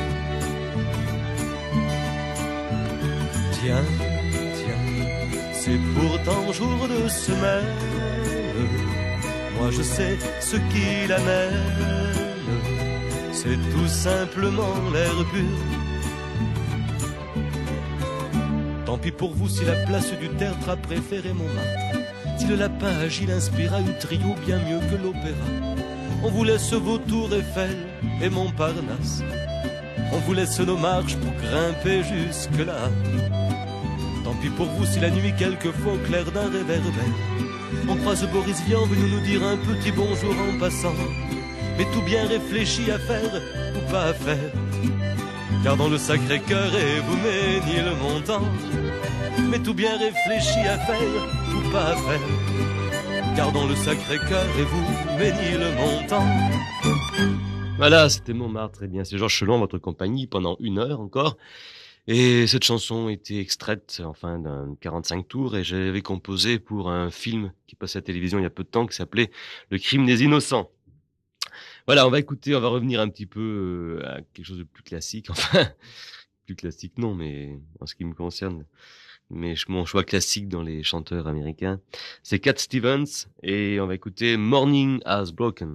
Tiens, tiens, c'est pourtant jour de semaine. Moi je sais ce qui l'amène, c'est tout simplement l'air pur. Tant pis pour vous si la place du tertre a préféré Montmartre, si le lapin agile inspira Utrio bien mieux que l'opéra. On vous laisse vos tours Eiffel et Montparnasse, on vous laisse nos marches pour grimper jusque-là. Tant pis pour vous si la nuit quelquefois au clair d'un réverbère on croise Boris Vian venu nous dire un petit bonjour en passant. Mais tout bien réfléchi à faire ou pas à faire, car dans le Sacré-Cœur et vous Ménilmontant. Mais tout bien réfléchi à faire ou pas à faire, car dans le Sacré-Cœur et vous Ménilmontant. Voilà, c'était Montmartre. Très bien, c'est Georges Chelon, votre compagnie, pendant 1 heure encore. Et cette chanson était extraite, enfin, d'un 45 tours, et j'avais composé pour un film qui passait à la télévision il y a peu de temps, qui s'appelait Le Crime des Innocents. Voilà, on va revenir un petit peu à quelque chose de plus classique, enfin, plus classique non, mais en ce qui me concerne, mais mon choix classique dans les chanteurs américains, c'est Cat Stevens, et on va écouter Morning Has Broken.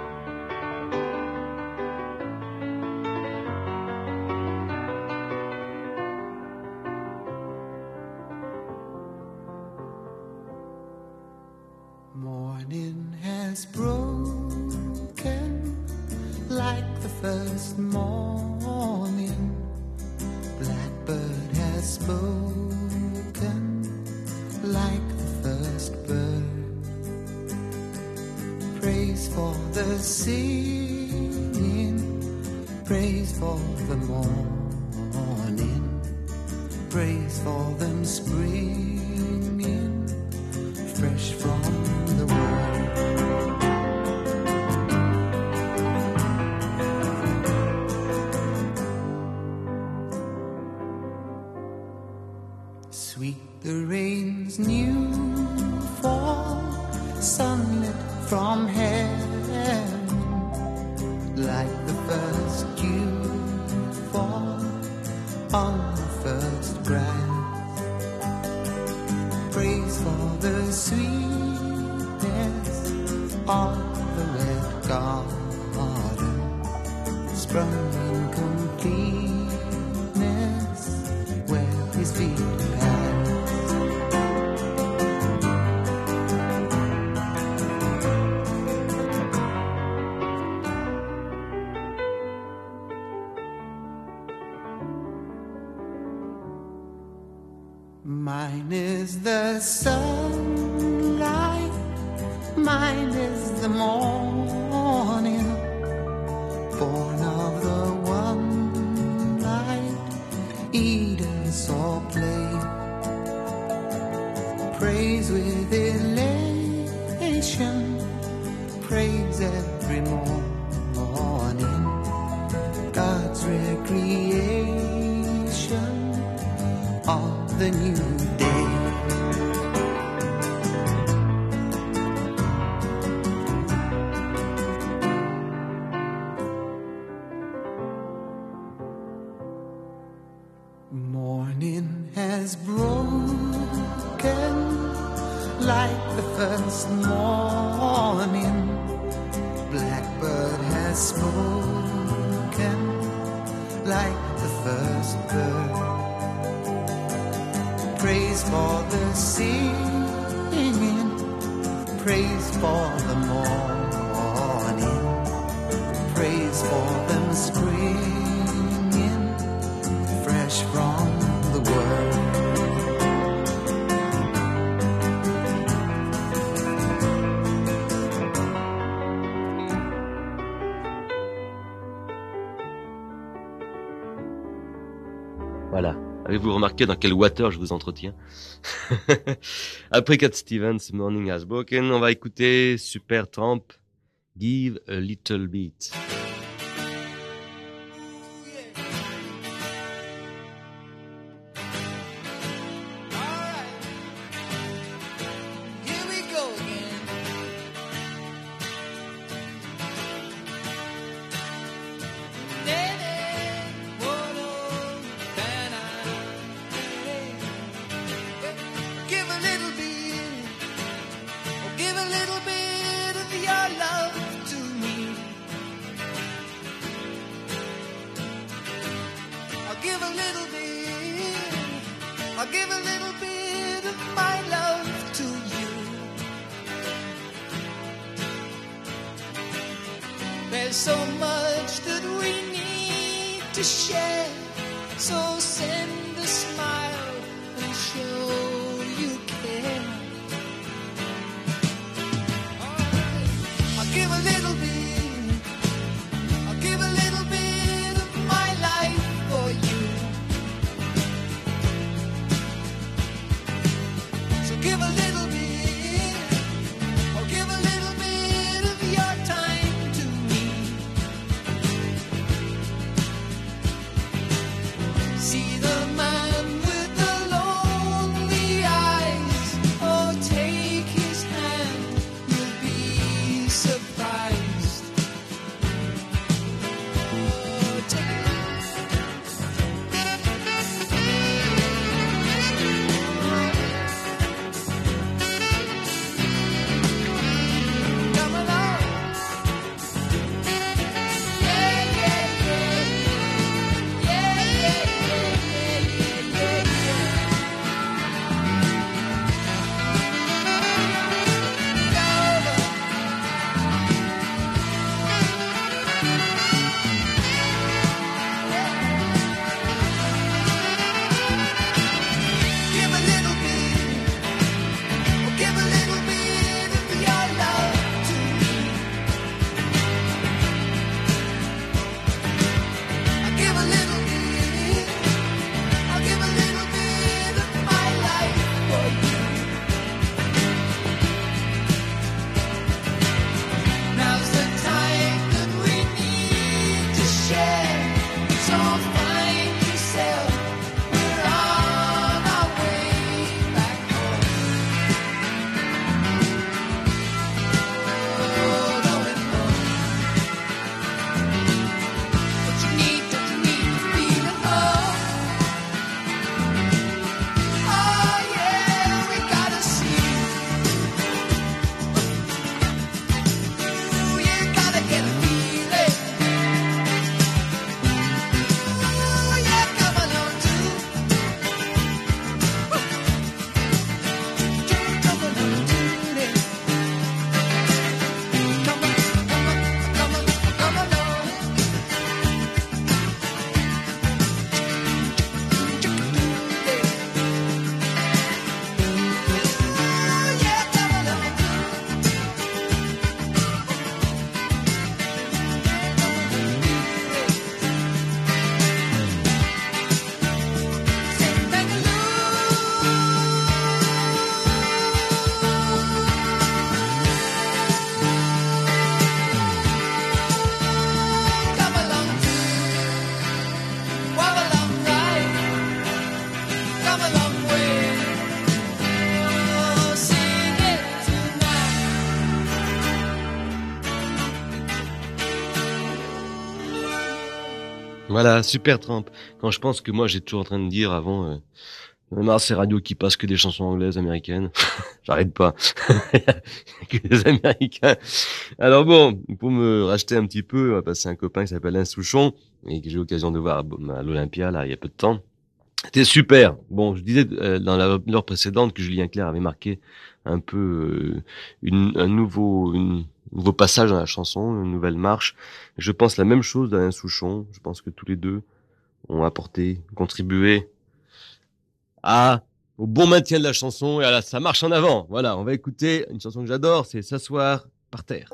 Morning has broken like the first morning. Blackbird has spoken like the first bird. Praise for the singing, praise for the morning, praise for them springing fresh from the world. Sweet the rain's new fall, sunlit from heaven, like the first dew fall on the first grass. Praise for the sweetness of the red garden, sprung in completeness where his feet pass. Mine is the sunlight, mine is the morning, born of the one light Eden saw play. Praise with elation, praise every morning, God's recreation of the new day. Morning has broken like the first morning. Blackbird has spoken like the first bird. Praise for the singing, praise for the morning, praise for them springing fresh from the world. Voilà. Avez-vous remarqué dans quel water je vous entretiens? Après Cat Stevens, Morning Has Broken, on va écouter Supertramp, Give a Little Bit. There's so much that we need to share, so send a smile and show you care. I'll give a little bit, I'll give a little bit of my life for you. So give a little bit, or give a little bit of your time to me. See the man with the lonely eyes, oh take his hand, you'll be surprised. Oh, take it. Come along. Yeah, yeah, yeah. Yeah, yeah, yeah, yeah, yeah. Voilà, Supertramp. Quand je pense que moi, j'ai toujours en train de dire avant, j'en ai marre ces radios qui passent que des chansons anglaises, américaines. J'arrête pas. Que des américains. Alors bon, pour me racheter un petit peu, on va passer un copain qui s'appelle Alain Souchon et que j'ai eu l'occasion de voir à l'Olympia, là, il y a peu de temps. C'était super. Bon, je disais dans l'heure précédente que Julien Clerc avait marqué un peu un nouveau passage dans la chanson, une nouvelle marche. Je pense la même chose d'Alain Souchon. Je pense que tous les deux ont apporté, contribué au bon maintien de la chanson et à sa marche en avant. Voilà, on va écouter une chanson que j'adore, c'est S'asseoir par terre.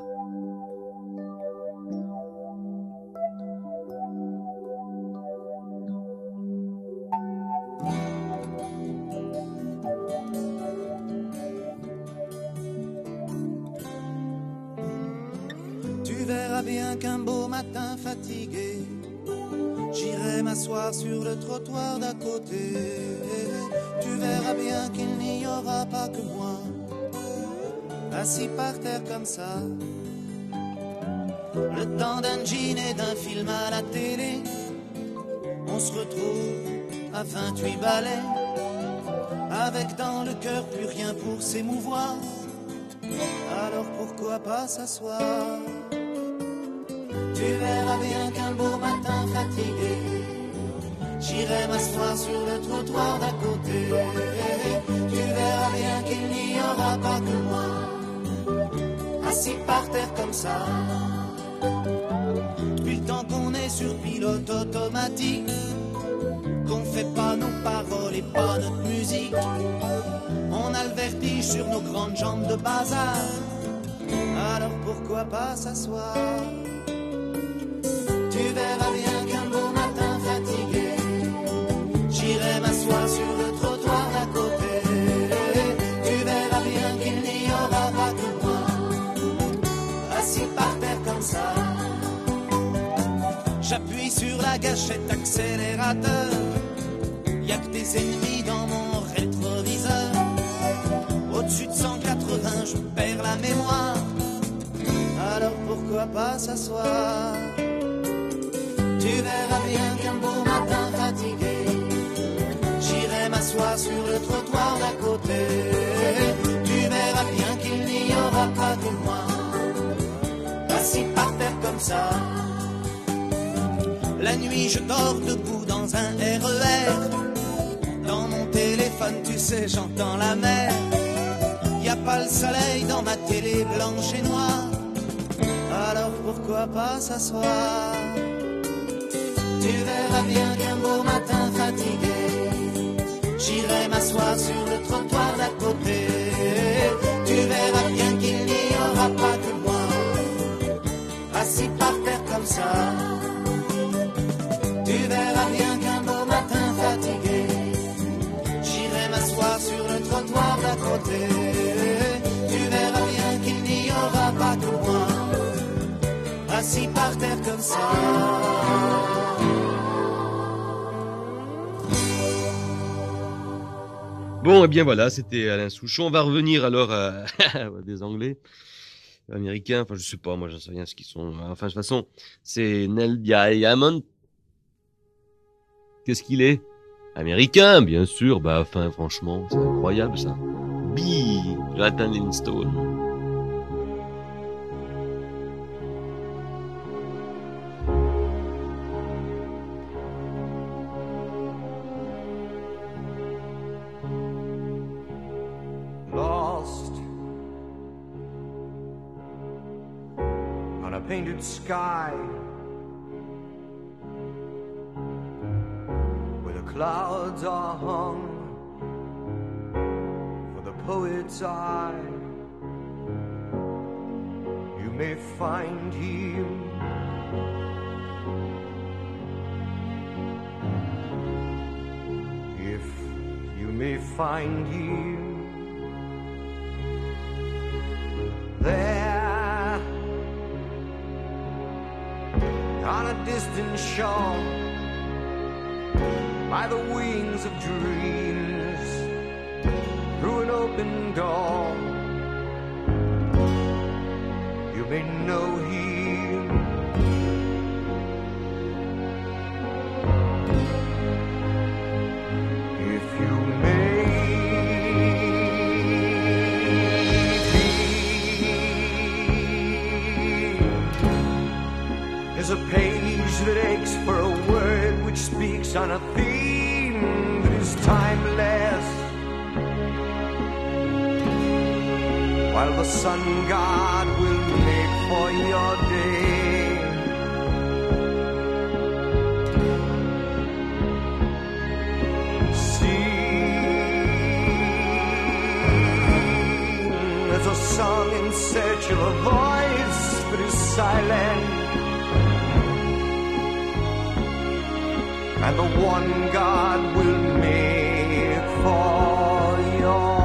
Tu verras bien qu'un beau matin fatigué, j'irai m'asseoir sur le trottoir d'à côté. Tu verras bien qu'il n'y aura pas que moi, assis par terre comme ça. Le temps d'un jean et d'un film à la télé, on se retrouve à 28 balais, avec dans le cœur plus rien pour s'émouvoir. Alors pourquoi pas s'asseoir? Tu verras bien qu'un beau matin fatigué, j'irai m'asseoir sur le trottoir d'à côté. Tu verras bien qu'il n'y aura pas que moi, assis par terre comme ça. Depuis le temps qu'on est sur pilote automatique, qu'on fait pas nos paroles et pas notre musique, on a le vertige sur nos grandes jambes de bazar. Alors pourquoi pas s'asseoir? Tu verras bien qu'un beau matin fatigué, j'irai m'asseoir sur le trottoir d'à côté. Tu verras bien qu'il n'y aura pas que moi, assis par terre comme ça. J'appuie sur la gâchette accélérateur, y'a que des ennemis dans mon rétroviseur. Au-dessus de 180, je perds la mémoire. Alors pourquoi pas s'asseoir? Tu verras bien qu'un beau matin fatigué, j'irai m'asseoir sur le trottoir d'à côté. Tu verras bien qu'il n'y aura pas que moi, assis par terre comme ça. La nuit je dors debout dans un RER, dans mon téléphone tu sais j'entends la mer. Y a pas le soleil dans ma télé blanche et noire, alors pourquoi pas s'asseoir? Tu verras bien qu'un beau matin fatigué, j'irai m'asseoir sur le trottoir d'à côté. Tu verras bien qu'il n'y aura pas que moi, assis par terre comme ça. Tu verras bien qu'un beau matin fatigué, j'irai m'asseoir sur le trottoir d'à côté. Tu verras bien qu'il n'y aura pas que moi, assis par terre comme ça. Bon, et bien voilà, c'était Alain Souchon. On va revenir alors à des Anglais, Américains, enfin je sais pas, moi j'en sais rien ce qu'ils sont. Enfin de toute façon, c'est Neil Diamond. Qu'est-ce qu'il est? Américain, bien sûr. Bah enfin franchement, c'est incroyable ça. Jonathan Livingstone. Painted sky where the clouds are hung for the poet's eye. You may find him if you may find him there on a distant shore, by the wings of dreams, through an open door. You may know him on a theme that is timeless, while the sun god will make for your day. Sing as a song in search of a voice that is silent, and the one God will make for your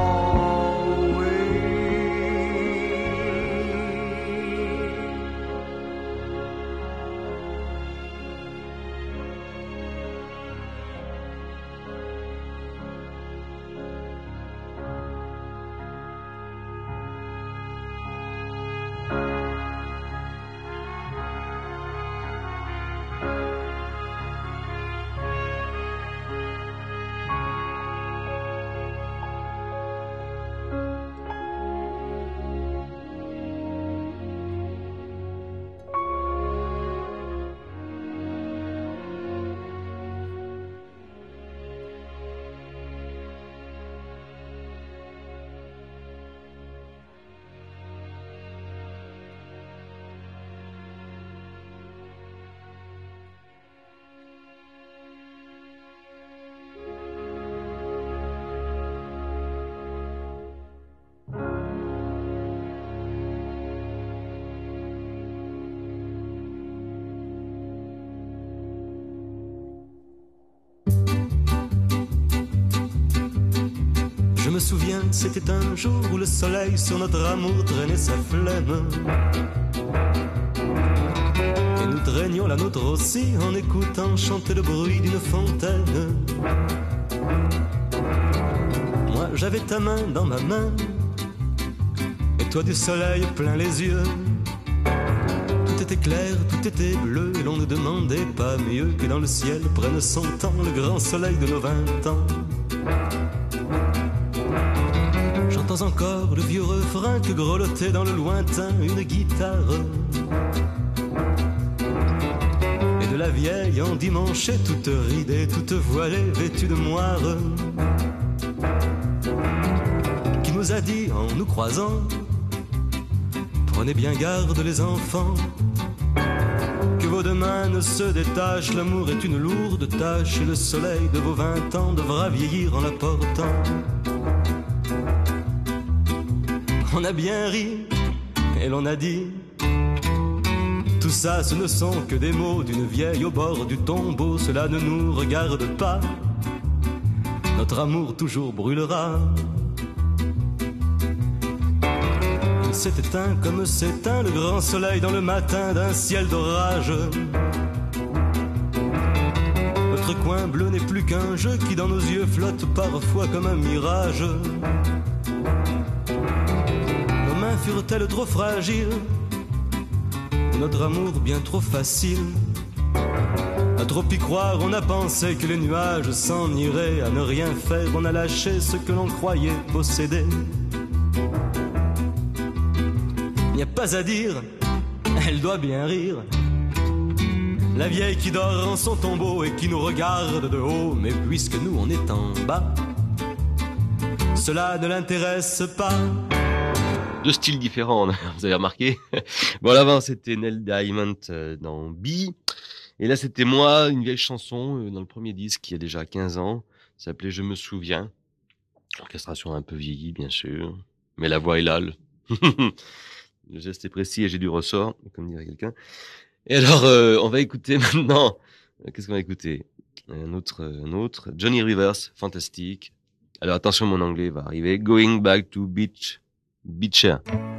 Je me souviens, c'était un jour où le soleil sur notre amour traînait sa flemme. Et nous traînions la nôtre aussi en écoutant chanter le bruit d'une fontaine. Moi j'avais ta main dans ma main, et toi du soleil plein les yeux. Tout était clair, tout était bleu, et l'on ne demandait pas mieux que dans le ciel prenne son temps le grand soleil de nos 20 ans. J'entends encore le vieux refrain que grelottait dans le lointain une guitare, et de la vieille endimanchée, toute ridée, toute voilée, vêtue de moire, qui nous a dit en nous croisant: prenez bien garde les enfants, que vos deux mains ne se détachent, l'amour est une lourde tâche, et le soleil de vos 20 ans devra vieillir en la portant. On a bien ri, et l'on a dit: tout ça ce ne sont que des mots d'une vieille au bord du tombeau, cela ne nous regarde pas, notre amour toujours brûlera. Il s'est éteint comme s'éteint le grand soleil dans le matin d'un ciel d'orage. Notre coin bleu n'est plus qu'un jeu qui dans nos yeux flotte parfois comme un mirage. Nos mains furent-elles trop fragiles, notre amour bien trop facile? À trop y croire, on a pensé que les nuages s'en iraient. À ne rien faire, on a lâché ce que l'on croyait posséder. Il n'y a pas à dire, elle doit bien rire, la vieille qui dort en son tombeau et qui nous regarde de haut. Mais puisque nous on est en bas, cela ne l'intéresse pas. Deux styles différents, vous avez remarqué. Bon, l'avant c'était Neil Diamond dans B. Et là c'était moi, une vieille chanson dans le premier disque qui a déjà 15 ans. Ça s'appelait Je me souviens. Orchestration un peu vieillie bien sûr, mais la voix est là. Le geste est précis et j'ai du ressort, comme dirait quelqu'un. Et alors, on va écouter maintenant... Qu'est-ce qu'on va écouter? Un autre. Johnny Rivers, fantastique. Alors attention, mon anglais va arriver. Going back to Beecher.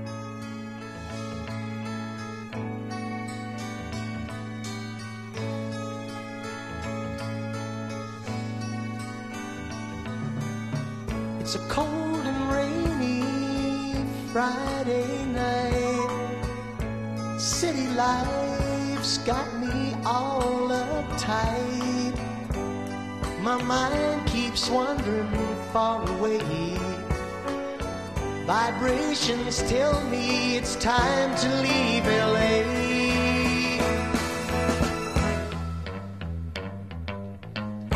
It's a cold and rainy Friday night. City life's got me all uptight. My mind keeps wandering far away. Vibrations tell me it's time to leave LA.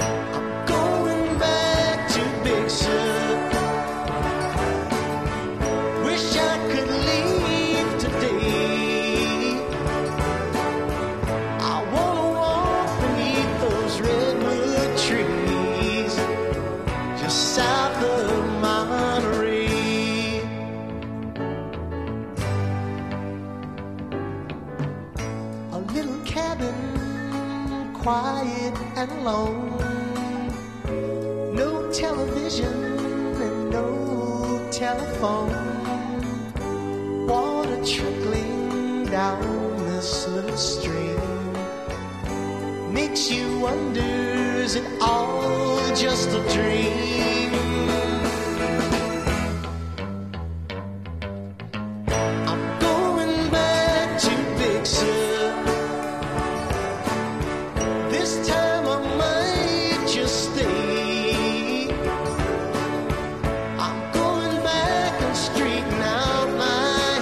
television and no telephone. Water trickling down this little stream makes you wonder, is it all just a dream? I'm going back to Big Sur. This time I might just stay. I'm going back and straighten out my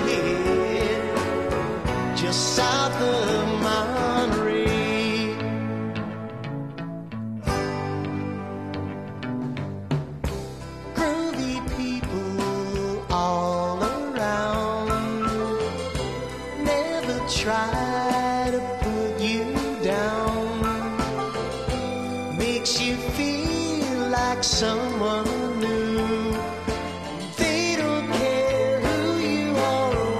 head just south of Monterey. Groovy people all around, never try to put you down, makes you feel like someone new. They don't care who you are or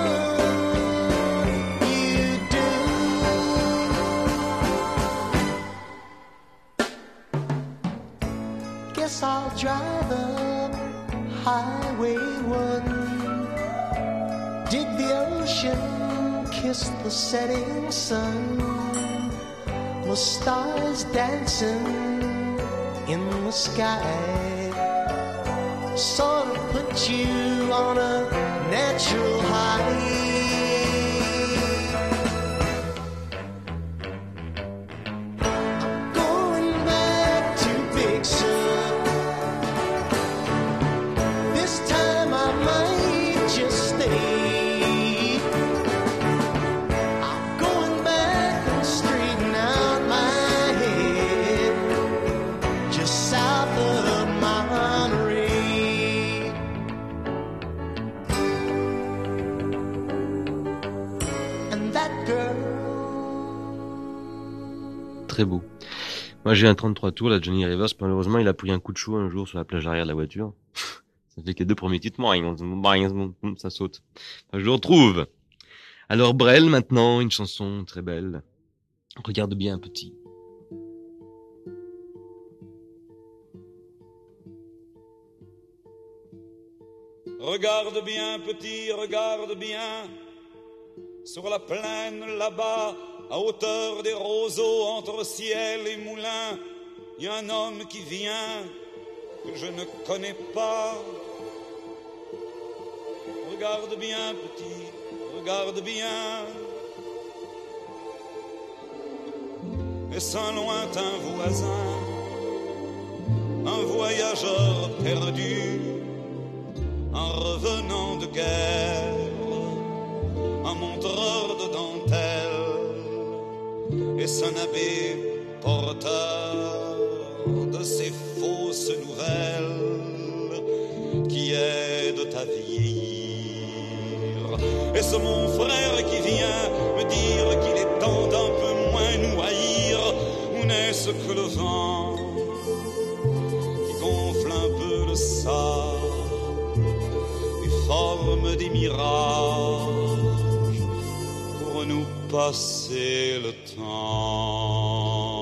what you do. Guess I'll drive up Highway 1, dig the ocean, kiss the setting sun, with stars dancing in the sky, sort of put you on a natural high. I'm going back to Big Sur. This time I might just stay. I'm going back and straighten out my head just south of Monterey. And that girl. Très beau. Moi j'ai un 33 tours, là, Johnny Rivers, malheureusement il a pris un coup de chaud un jour sur la plage arrière de la voiture. Ça fait que les deux premiers titres, ça saute. Enfin, je le retrouve. Alors Brel maintenant, une chanson très belle. Regarde bien petit. Regarde bien, petit, regarde bien. Sur la plaine là-bas, à hauteur des roseaux, entre ciel et moulin, il y a un homme qui vient, que je ne connais pas. Regarde bien, petit, regarde bien. Est-ce un lointain voisin, un voyageur perdu, un revenant de guerre, un montreur de dentelle? Est-ce un abbé porteur de ces fausses nouvelles qui aident à vieillir? Est-ce mon frère qui vient me dire qu'il est temps d'un peu moins nous haïr? Ou n'est-ce que le vent qui gonfle un peu le sable et forme des mirages pour nous passer le temps?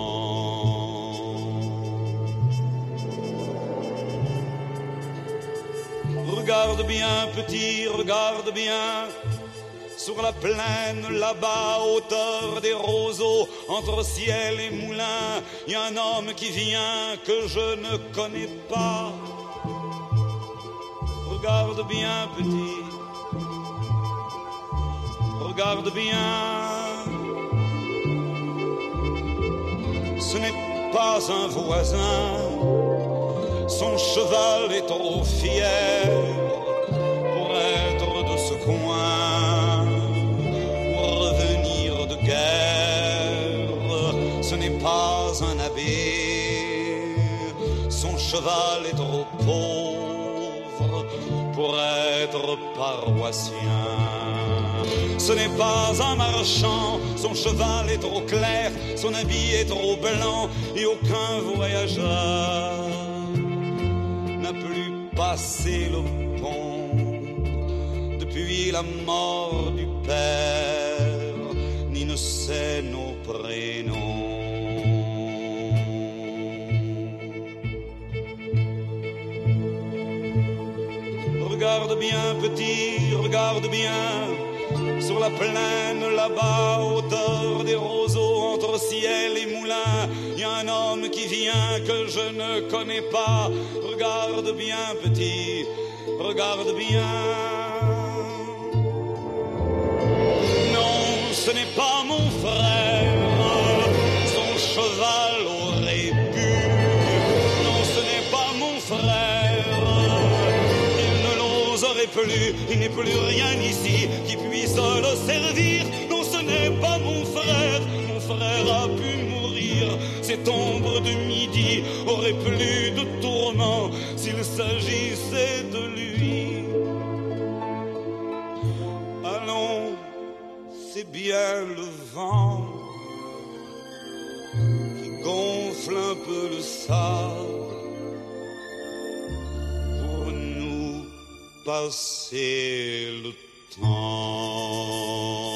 Regarde bien, petit, regarde bien. Sur la plaine, là-bas, à hauteur des roseaux, entre ciel et moulin, il y a un homme qui vient que je ne connais pas. Regarde bien, petit, regarde bien. Ce n'est pas un voisin, son cheval est trop fier pour être de ce coin, pour revenir de guerre. Ce n'est pas un abbé, son cheval est trop pauvre pour être paroissien. Ce n'est pas un marchand, son cheval est trop clair, son habit est trop blanc, et aucun voyageur n'a plus passé le pont depuis la mort du père, ni ne sait nos prénoms. Regarde bien petit, regarde bien. Sur la plaine là-bas, hauteur des roseaux, entre ciel et moulin, il y a un homme qui vient que je ne connais pas. Regarde bien petit, regarde bien. Non, ce n'est pas mon frère, son cheval aurait pu. Non, ce n'est pas mon frère, il ne l'oserait plus, il n'est plus rien ici qui puisse le servir. Non, ce n'est pas mon frère a pu mourir. Cette ombre de midi aurait plus de tourment s'il s'agissait de lui. Allons, c'est bien le vent qui gonfle un peu le sable pour nous passer le temps.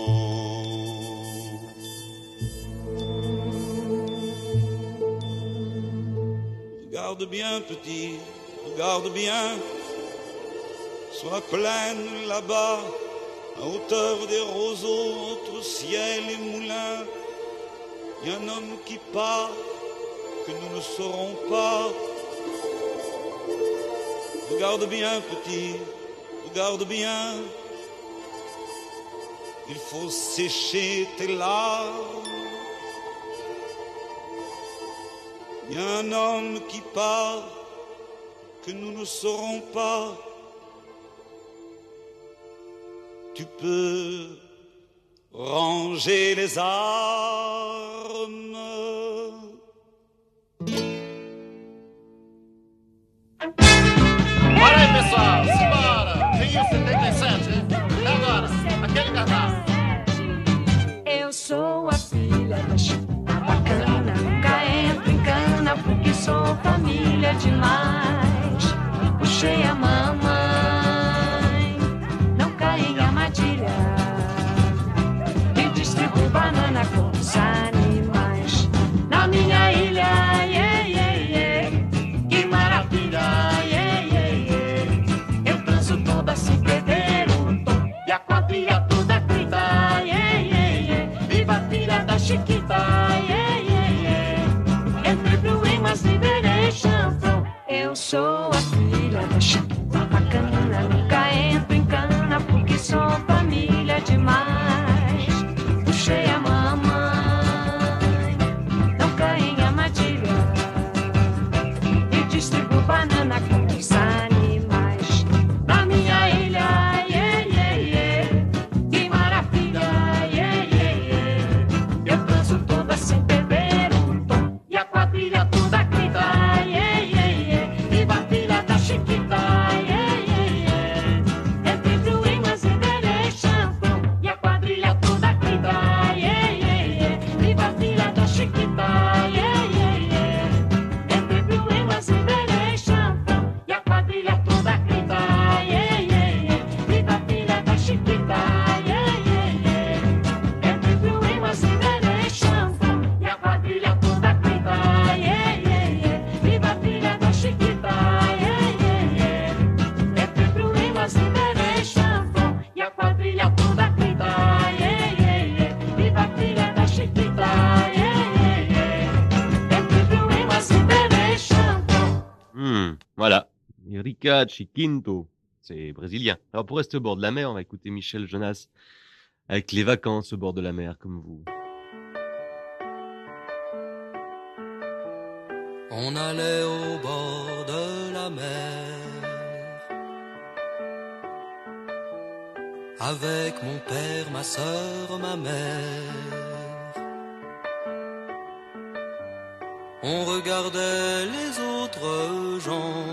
Regarde bien petit, regarde bien. Sur la plaine là-bas, à hauteur des roseaux, entre ciel et moulin, il y a un homme qui part, que nous ne saurons pas. Regarde bien petit, regarde bien. Il faut sécher tes larmes. Il y a un homme qui part, que nous ne saurons pas. Tu peux ranger les armes. Bora aí, pessoal, simbora! Rio 77, agora, aquele cartaz. Eu sou a filha da Chica bacana, nunca entro em cana porque sou família demais. Puxei a mamãe, não caí em armadilha e distribuo banana com os animais. Na minha ilha, yeah, yeah, yeah, que maravilha, yeah, yeah, yeah. Eu transo toda sem perder o tom e a quadrilha toda grita, yeah, yeah, yeah. Viva a filha da Chiquita, yeah, yeah, yeah. Entre Brumas, Liberation Flow. Eu sou a filha da Chiquita bacana, nunca entro em cana porque sou família demais. Puxei a mamãe, não caí em armadilha e distribuo banana com os animais. Na minha ilha, yeah, yeah, yeah, que maravilha, yeah, yeah, yeah. Eu danço toda sem perder o tom e a quadrilha toda grita, yeah, yeah, yeah. Viva a filha da Chiquita, yeah, yeah, yeah. Entre Brumas e Liberation Flow e a quadrilha toda grita, yeah, yeah, yeah. Viva a filha da Chiquita, yeah, yeah, yeah. Entre Brumas e Liberation Flow e a quadrilha toda grita, yeah, yeah, yeah. Viva a filha da Chiquita, yeah, yeah, yeah. Entre Brumas e Liberation Flow e a quadrilha toda grita, yeah, yeah, yeah. Viva a filha da Chiquita, yeah, yeah, yeah. Entre Brumas e Liberation Flow e a quadrilha toda grita, yeah, yeah, yeah. Viva a filha da Chiquita, yeah, yeah, yeah. Entre Brumas e Liberation Flow. Voilà. Erika Chiquinto. C'est brésilien. Alors pour rester au bord de la mer, on va écouter Michel Jonas avec les vacances au bord de la mer, comme vous. On allait au bord de la mer avec mon père, ma sœur, ma mère. On regardait les autres gens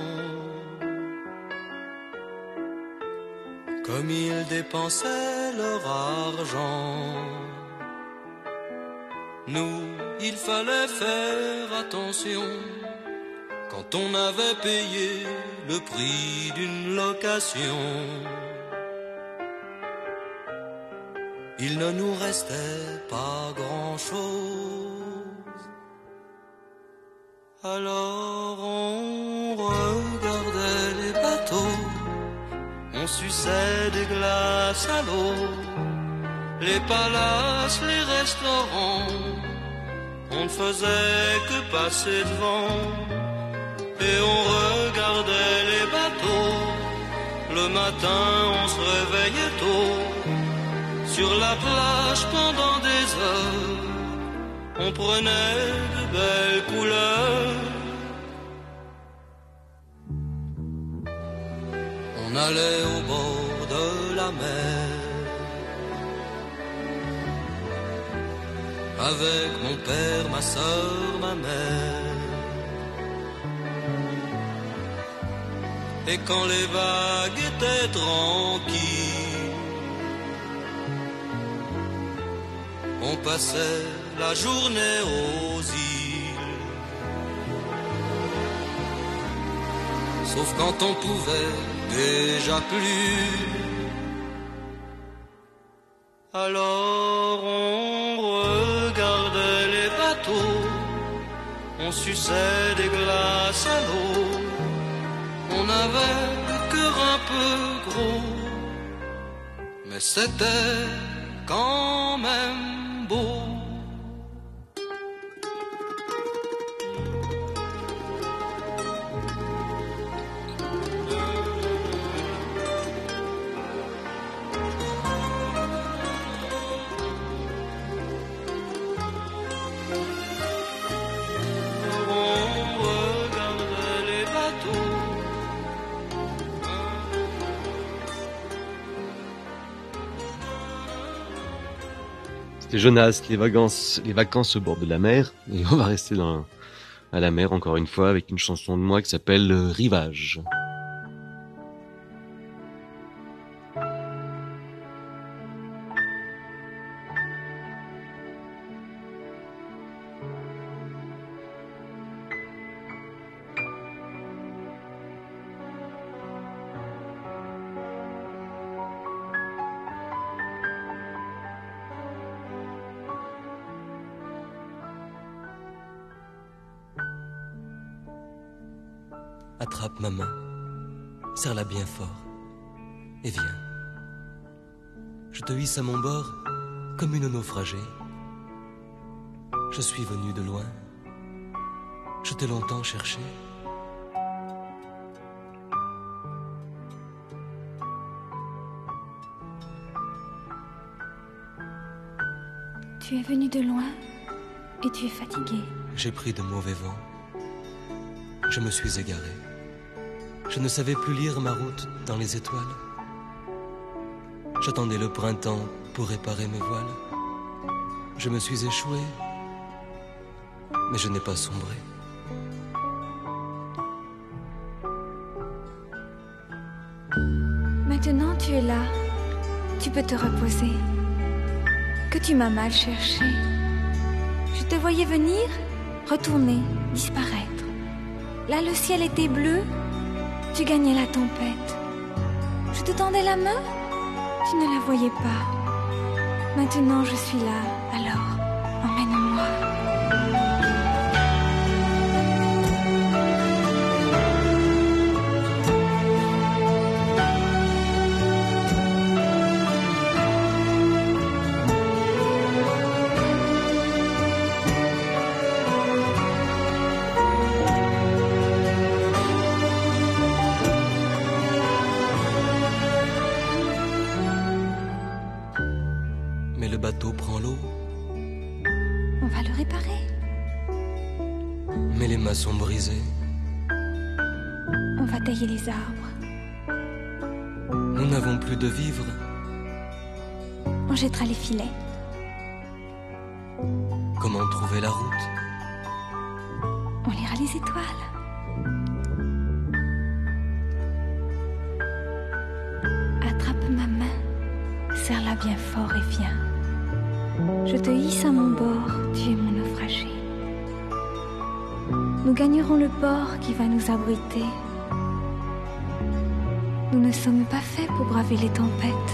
comme ils dépensaient leur argent. Nous, il fallait faire attention quand on avait payé le prix d'une location. Il ne nous restait pas grand-chose. Alors on regardait les bateaux suçait des glaces à l'eau. Les palaces, les restaurants, on ne faisait que passer devant. Et on regardait les bateaux. Le matin, on se réveillait tôt. Sur la plage pendant des heures, on prenait de belles couleurs. On allait au bord de la mer avec mon père, ma soeur, ma mère. Et quand les vagues étaient tranquilles, on passait la journée aux îles. Sauf quand on pouvait déjà plus, alors on regardait les bateaux, on suçait des glaces à l'eau. On avait le cœur un peu gros, mais c'était quand même beau. C'était Jonas, les vacances au bord de la mer. Et on va rester à la mer encore une fois avec une chanson de moi qui s'appelle Rivage. Attrape ma main, serre-la bien fort, et viens. Je te hisse à mon bord comme une naufragée. Je suis venu de loin, je t'ai longtemps cherché. Tu es venu de loin et tu es fatigué. J'ai pris de mauvais vents, je me suis égaré. Je ne savais plus lire ma route dans les étoiles. J'attendais le printemps pour réparer mes voiles. Je me suis échoué, mais je n'ai pas sombré. Maintenant tu es là, tu peux te reposer. Que tu m'as mal cherché. Je te voyais venir, retourner, disparaître. Là le ciel était bleu, tu gagnais la tempête. Je te tendais la main, tu ne la voyais pas. Maintenant je suis là, alors emmène-moi. bateau prend l'eau. On va le réparer. Mais les mâts sont brisés. On va tailler les arbres. Nous n'avons plus de vivres. On jettera les filets. Comment trouver la route? On lira les étoiles. Attrape ma main, serre-la bien fort et viens. Je te hisse à mon bord, tu es mon naufragé. Nous gagnerons le port qui va nous abriter. Nous ne sommes pas faits pour braver les tempêtes.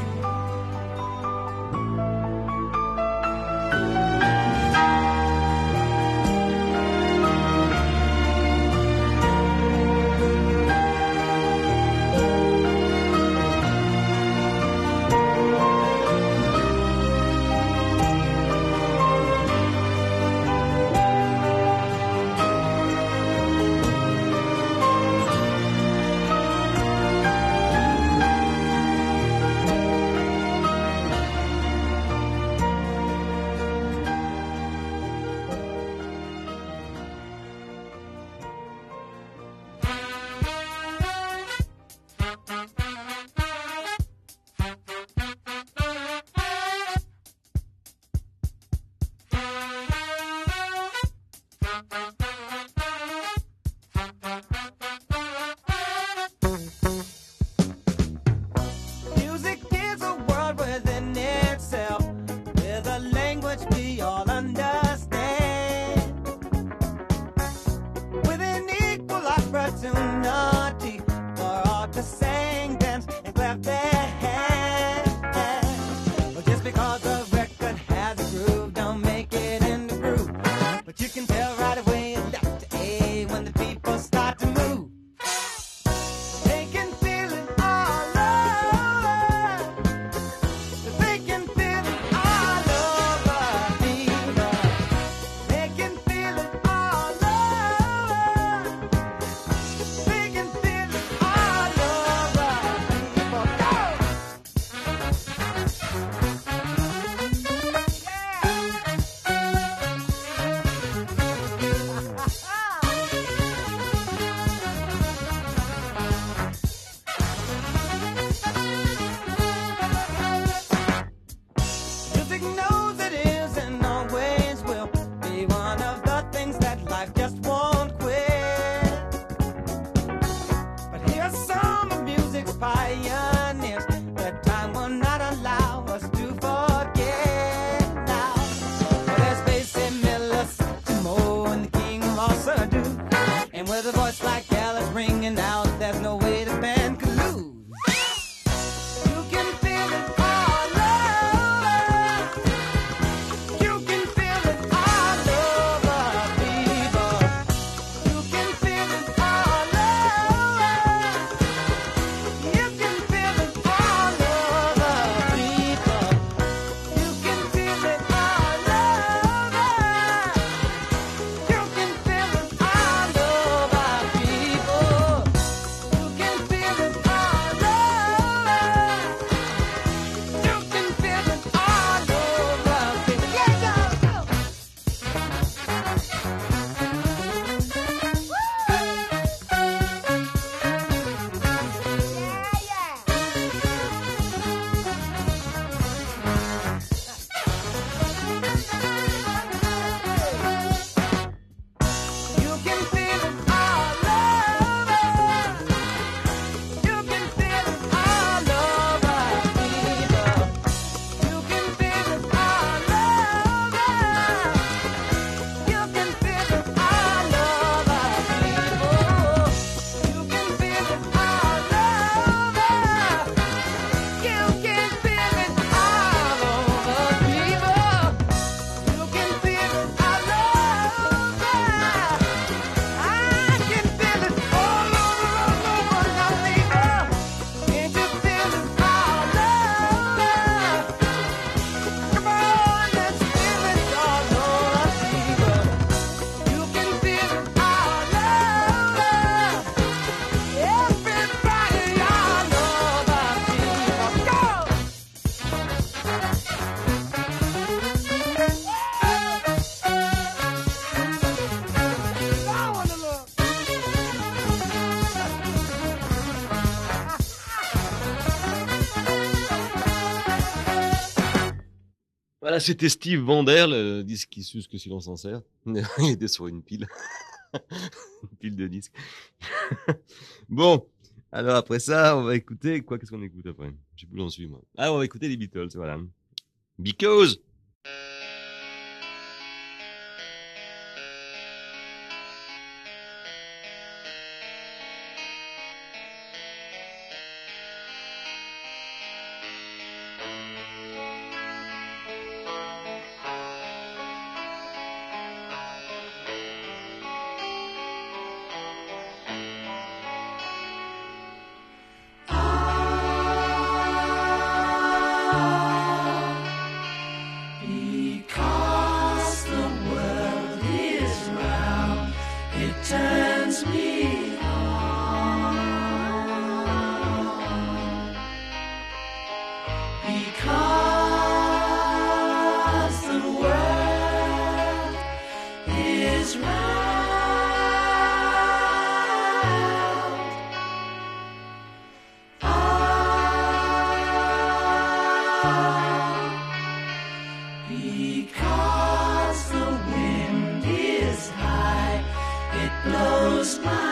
And with a voice like Alice ringing out, there's no way the band could lose. You can feel it all over. You can feel it all over, people. You can feel it all over. You can feel it all over, people. You can feel it all over. You can feel it all over, people. You can feel it all over. You can feel it all over, people. Yeah, go, go. You can feel it all over. You can feel it all over, people. You can feel it all over. You can feel it all over, people. You can feel it all over. You can feel it all over, people. You can feel it all over. I can feel it all over now, people. Can't you feel it all over? Come on, let's feel it all over, people. You can feel it all over. Everybody all over, people. Go! Voilà, c'était Steve Vander, le disque qui s'use que si l'on s'en sert. Il était sur une pile. Une pile de disques. Bon. Alors après ça, on va écouter, quoi, qu'est-ce qu'on écoute après? J'ai plus l'en suivre, moi. Ah, on va écouter les Beatles, voilà. Because. Because the world is round, it turns me on. Because the world is round. Because the wind is high, it blows my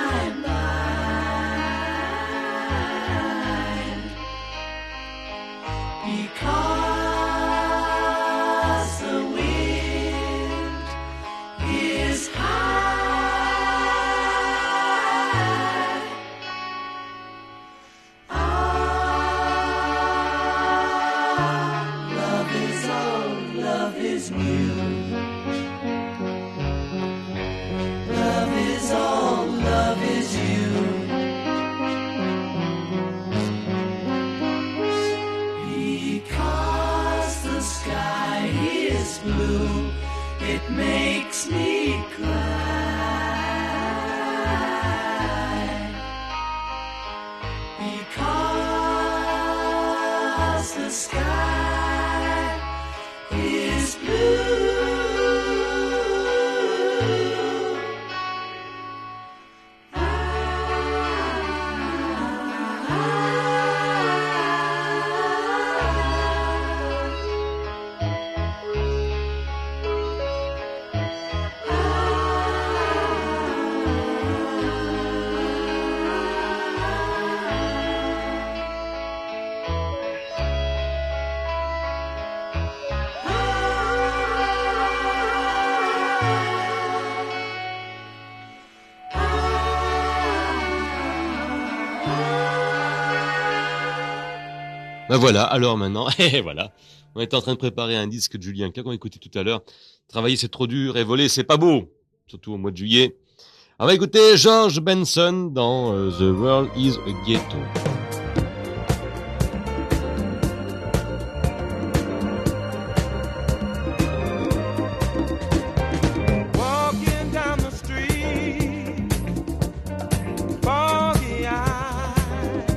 Ben voilà, alors maintenant, et voilà. On est en train de préparer un disque de Julien Clerc qu'on a écouté tout à l'heure. Travailler c'est trop dur et voler c'est pas beau. Surtout au mois de juillet. On va écouter George Benson dans The World is a Ghetto. Walking down the street, foggy eyed,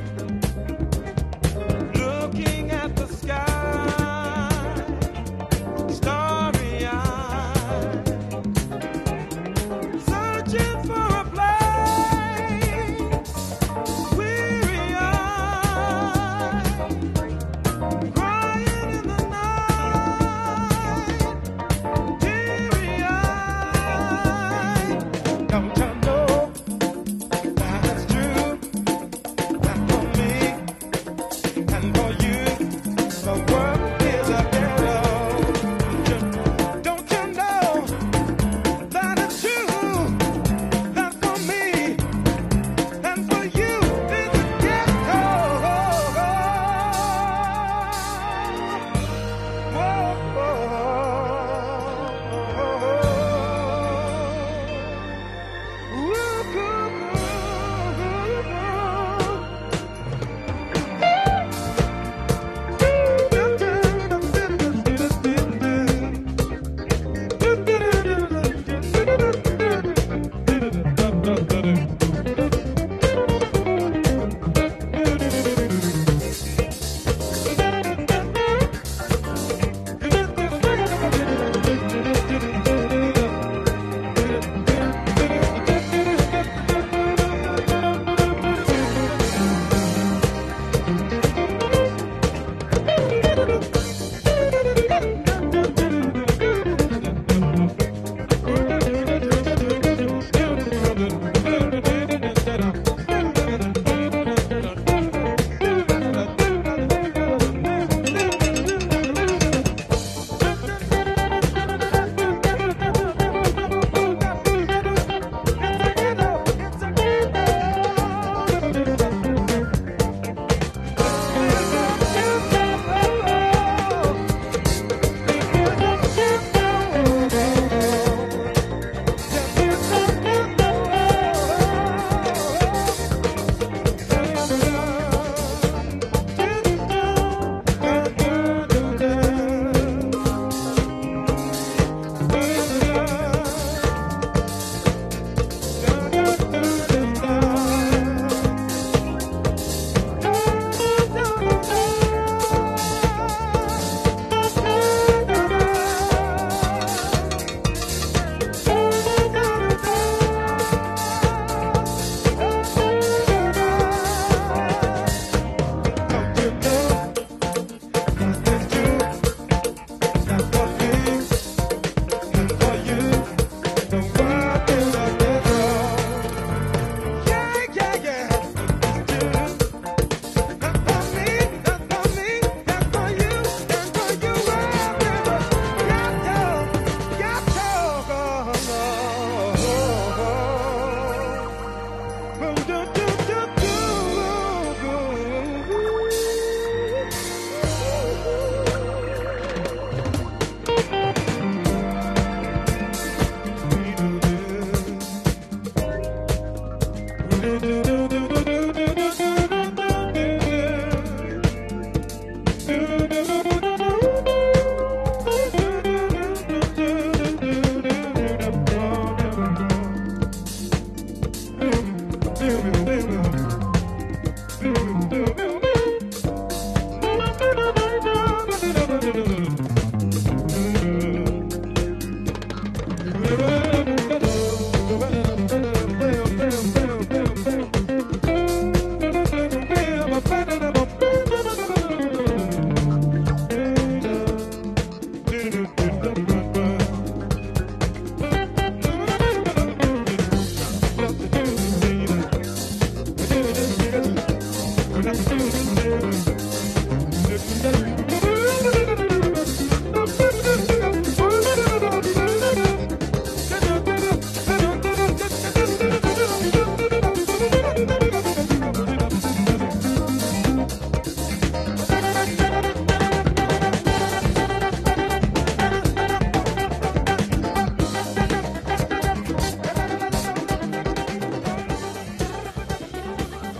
looking at the sky, starry eyed, searching for a place, weary eyed, crying in the night, teary eyed. Don't you know that's true? That for me and for you, the world is a ghetto. Don't you know that it's true? That for me and for you is a ghetto.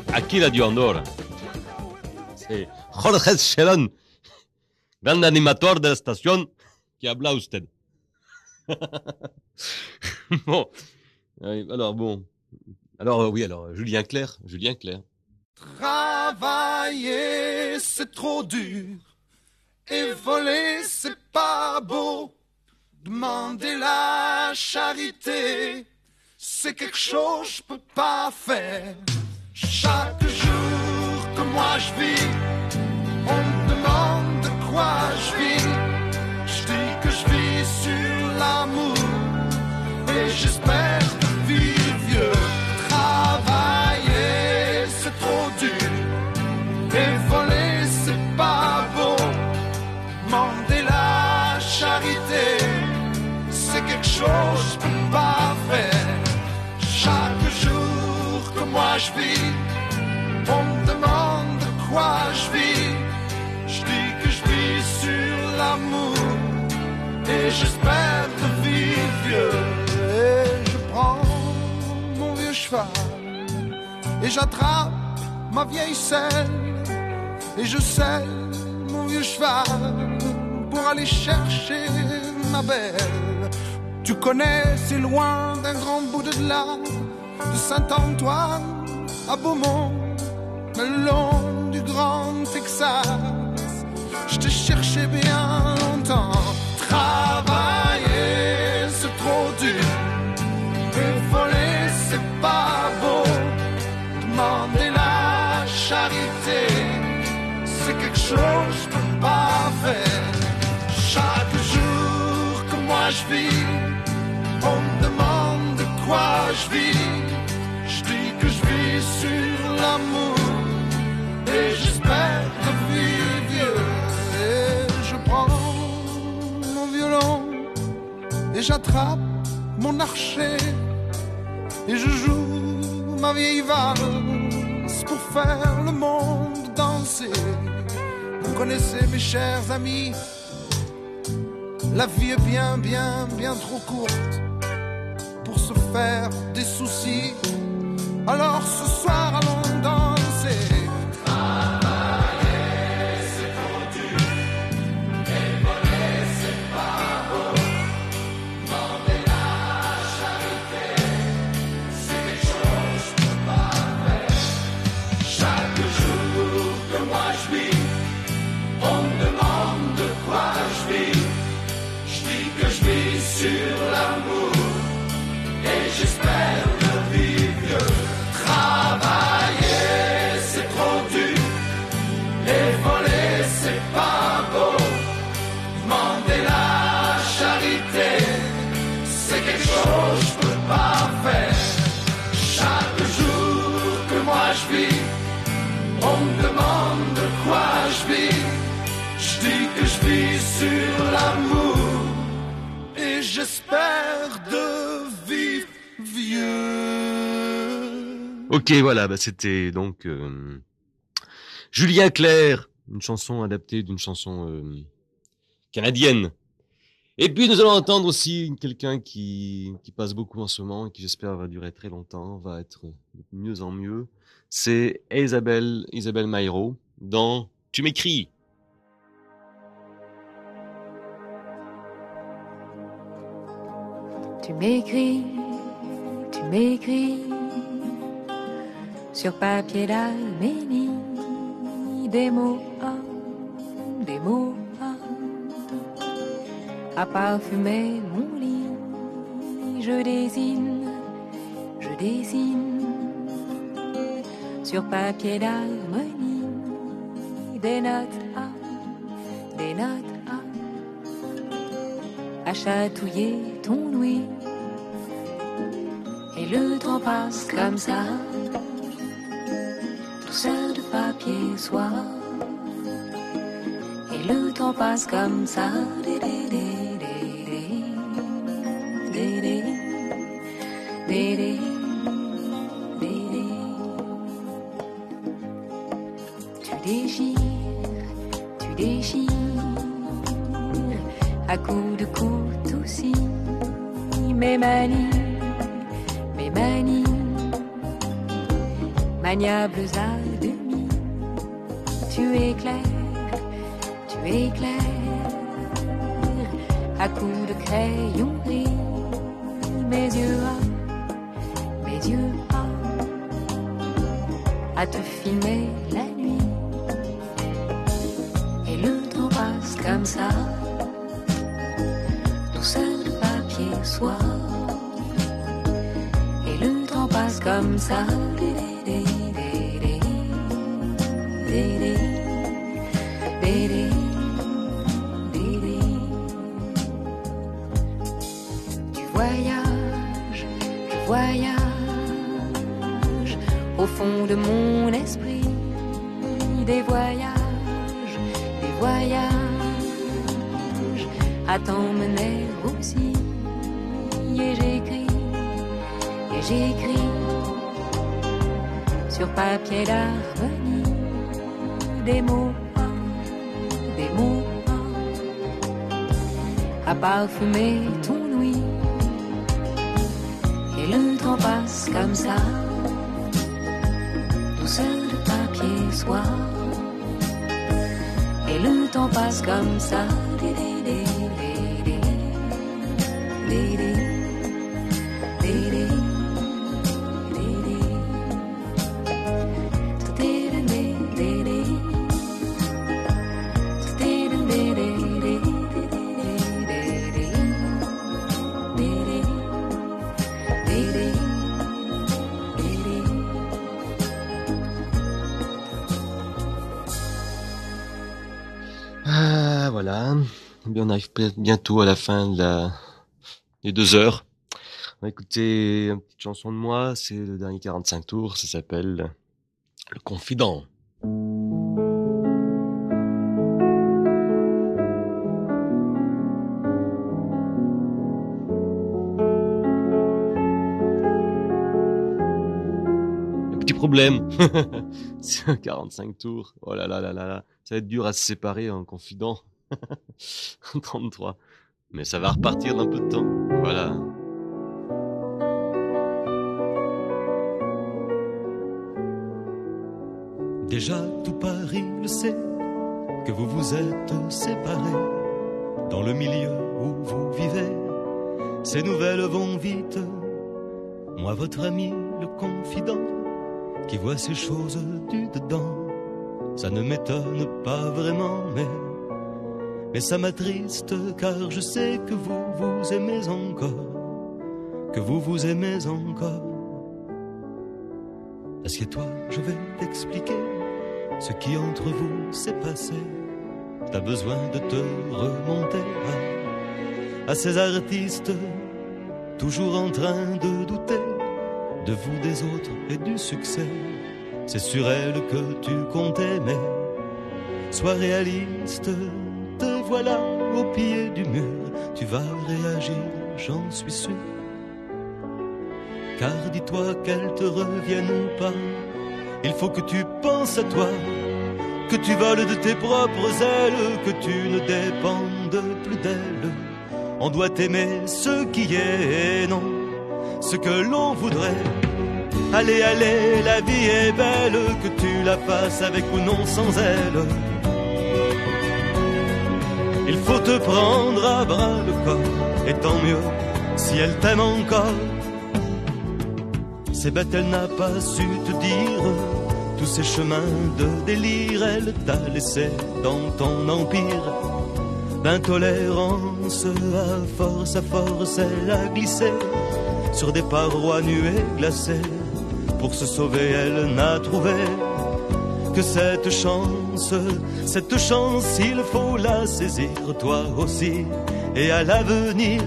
Aquí Radio Andorra. C'est Jorge Sherón, gran animateur de la station, qui habla usted. Bon. Alors, bon. Alors, oui, alors, Julien Clerc. Travailler, c'est trop dur. Et voler, c'est pas beau. Demander la charité, c'est quelque chose que je peux pas faire. Chaque jour que moi je vis, on me demande de quoi je vis. Je dis que je vis sur l'amour et j'espère vivre vieux. Travailler, c'est trop dur. Et voler, c'est pas beau. Demander la charité, c'est quelque chose que je peux pas faire. Chaque jour que moi je vis, on me demande de quoi je vis. Je dis que je vis sur l'amour et j'espère de vivre vieux. Et je prends mon vieux cheval et j'attrape ma vieille selle et je selle mon vieux cheval pour aller chercher ma belle. Tu connais, c'est loin d'un grand bout de là, de Saint-Antoine à Beaumont, le long du Grand Texas. Je te cherchais bien longtemps. Travailler, c'est trop dur. Et voler, c'est pas beau. Demander la charité, c'est quelque chose que je peux pas faire. Chaque jour que moi je vis, on me demande de quoi je vis. Je dis que je vis sur l'amour et j'espère revivre vieux. Et je prends mon violon et j'attrape mon archer et je joue ma vieille valse pour faire le monde danser. Vous connaissez mes chers amis, la vie est bien, bien, bien trop courte pour se faire des soucis. Alors ce soir allons danser. Travailler, c'est trop dur. Et voler, c'est pas beau. Demander la charité, c'est quelque chose que je peux pas faire. Chaque jour que moi je vis, on me demande de quoi je vis. Je dis que je vis sur l'amour et j'espère le vivre vieux. Travailler, c'est trop dur. Et voler, c'est pas beau. Demander la charité, c'est quelque chose que je peux pas faire. Chaque jour que moi je vis, on me demande de quoi je vis. Je dis que je vis sur l'amour et j'espère de vivre vieux. Ok, voilà, bah c'était donc Julien Clerc, une chanson adaptée d'une chanson canadienne. Et puis nous allons entendre aussi quelqu'un qui passe beaucoup en ce moment et qui j'espère va durer très longtemps, va être de mieux en mieux. C'est Isabelle Maïro dans Tu m'écris. Tu m'écris sur papier d'Arménie, des mots à parfumer mon lit. Je dessine sur papier d'harmonie des notes à chatouiller ton ouïe. Et le temps passe comme ça, douceur de papier soie. Et le temps passe comme ça, Tu déchires à coups de couteau aussi mes manies, maniables à demi. Tu éclaires, à coups de crayon gris, mes yeux à te filmer la nuit. Et le temps passe comme ça, douceur de papier soie. Et le temps passe comme ça, Tu voyages, je voyage au fond de mon esprit. Des voyages à t'emmener aussi. Et j'écris sur papier d'harmonie des mots à parfumer ton ouïe. Et le temps passe comme ça, douceur de papier soie. Et le temps passe comme ça, Voilà, eh bien, on arrive bientôt à la fin des 2 heures. On va écouter une petite chanson de moi, c'est le dernier 45 tours, ça s'appelle Le Confident. Le petit problème, c'est un 45 tours, oh là là là là là, ça va être dur à se séparer en confident. 33. Mais ça va repartir dans peu de temps. Voilà. Déjà tout Paris le sait que vous vous êtes séparés. Dans le milieu où vous vivez, ces nouvelles vont vite. Moi votre ami, le confident, qui voit ces choses du dedans, ça ne m'étonne pas vraiment, mais ça m'attriste, car je sais que vous vous aimez encore, que vous vous aimez encore. Assieds-toi, je vais t'expliquer ce qui entre vous s'est passé. T'as besoin de te remonter à ces artistes, toujours en train de douter de vous, des autres et du succès. C'est sur elle que tu comptais, mais sois réaliste. Te voilà au pied du mur, tu vas réagir, j'en suis sûr. Car dis-toi qu'elle te revienne ou pas, il faut que tu penses à toi, que tu voles de tes propres ailes, que tu ne dépendes plus d'elle. On doit aimer ce qui est, et non ce que l'on voudrait. Allez, allez, la vie est belle, que tu la fasses avec ou non sans elle. Il faut te prendre à bras le corps, et tant mieux si elle t'aime encore. C'est bête, elle n'a pas su te dire tous ces chemins de délire. Elle t'a laissé dans ton empire d'intolérance. À force, elle a glissé sur des parois nues et glacées. Pour se sauver, elle n'a trouvé que cette chance, il faut la saisir, toi aussi, et à l'avenir.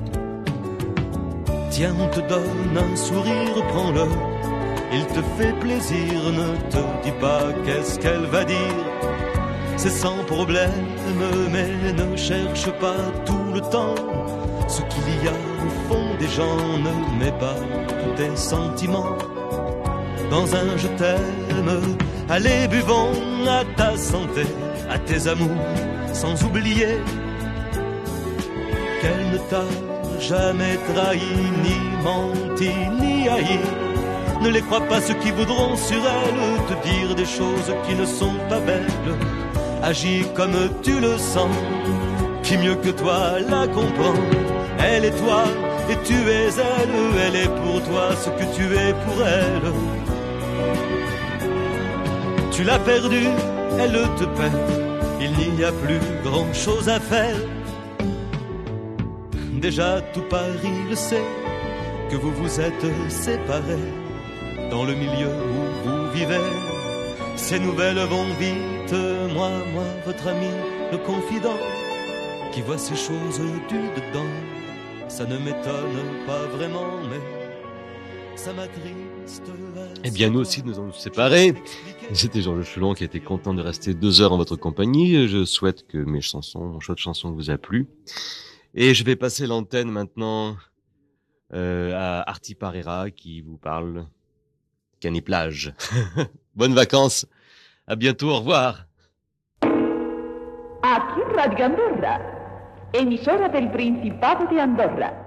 Tiens, on te donne un sourire, prends-le, il te fait plaisir, ne te dis pas qu'est-ce qu'elle va dire. C'est sans problème, mais ne cherche pas tout le temps ce qu'il y a au fond des gens. Ne mets pas tous tes sentiments dans un je t'aime. Allez, buvons à ta santé, à tes amours, sans oublier qu'elle ne t'a jamais trahi, ni menti, ni haï. Ne les crois pas ceux qui voudront sur elle te dire des choses qui ne sont pas belles. Agis comme tu le sens, qui mieux que toi la comprend. Elle est toi et tu es elle, elle est pour toi ce que tu es pour elle. Tu l'as perdue, elle te perd, il n'y a plus grand chose à faire. Déjà tout Paris le sait, que vous vous êtes séparés. Dans le milieu où vous vivez, ces nouvelles vont vite. Moi, votre ami, le confident, qui voit ces choses du dedans, ça ne m'étonne pas vraiment, mais ça m'attriste. Eh bien, nous aussi, nous allons nous séparer. C'était Georges Chelon qui était content de rester 2 heures en votre compagnie. Je souhaite que mon choix de chansons vous a plu. Et je vais passer l'antenne maintenant à Artie Parera qui vous parle Caniplage. Bonnes vacances. À bientôt. Au revoir. Aquí Radio Andorra, emisora del Principado de Andorra.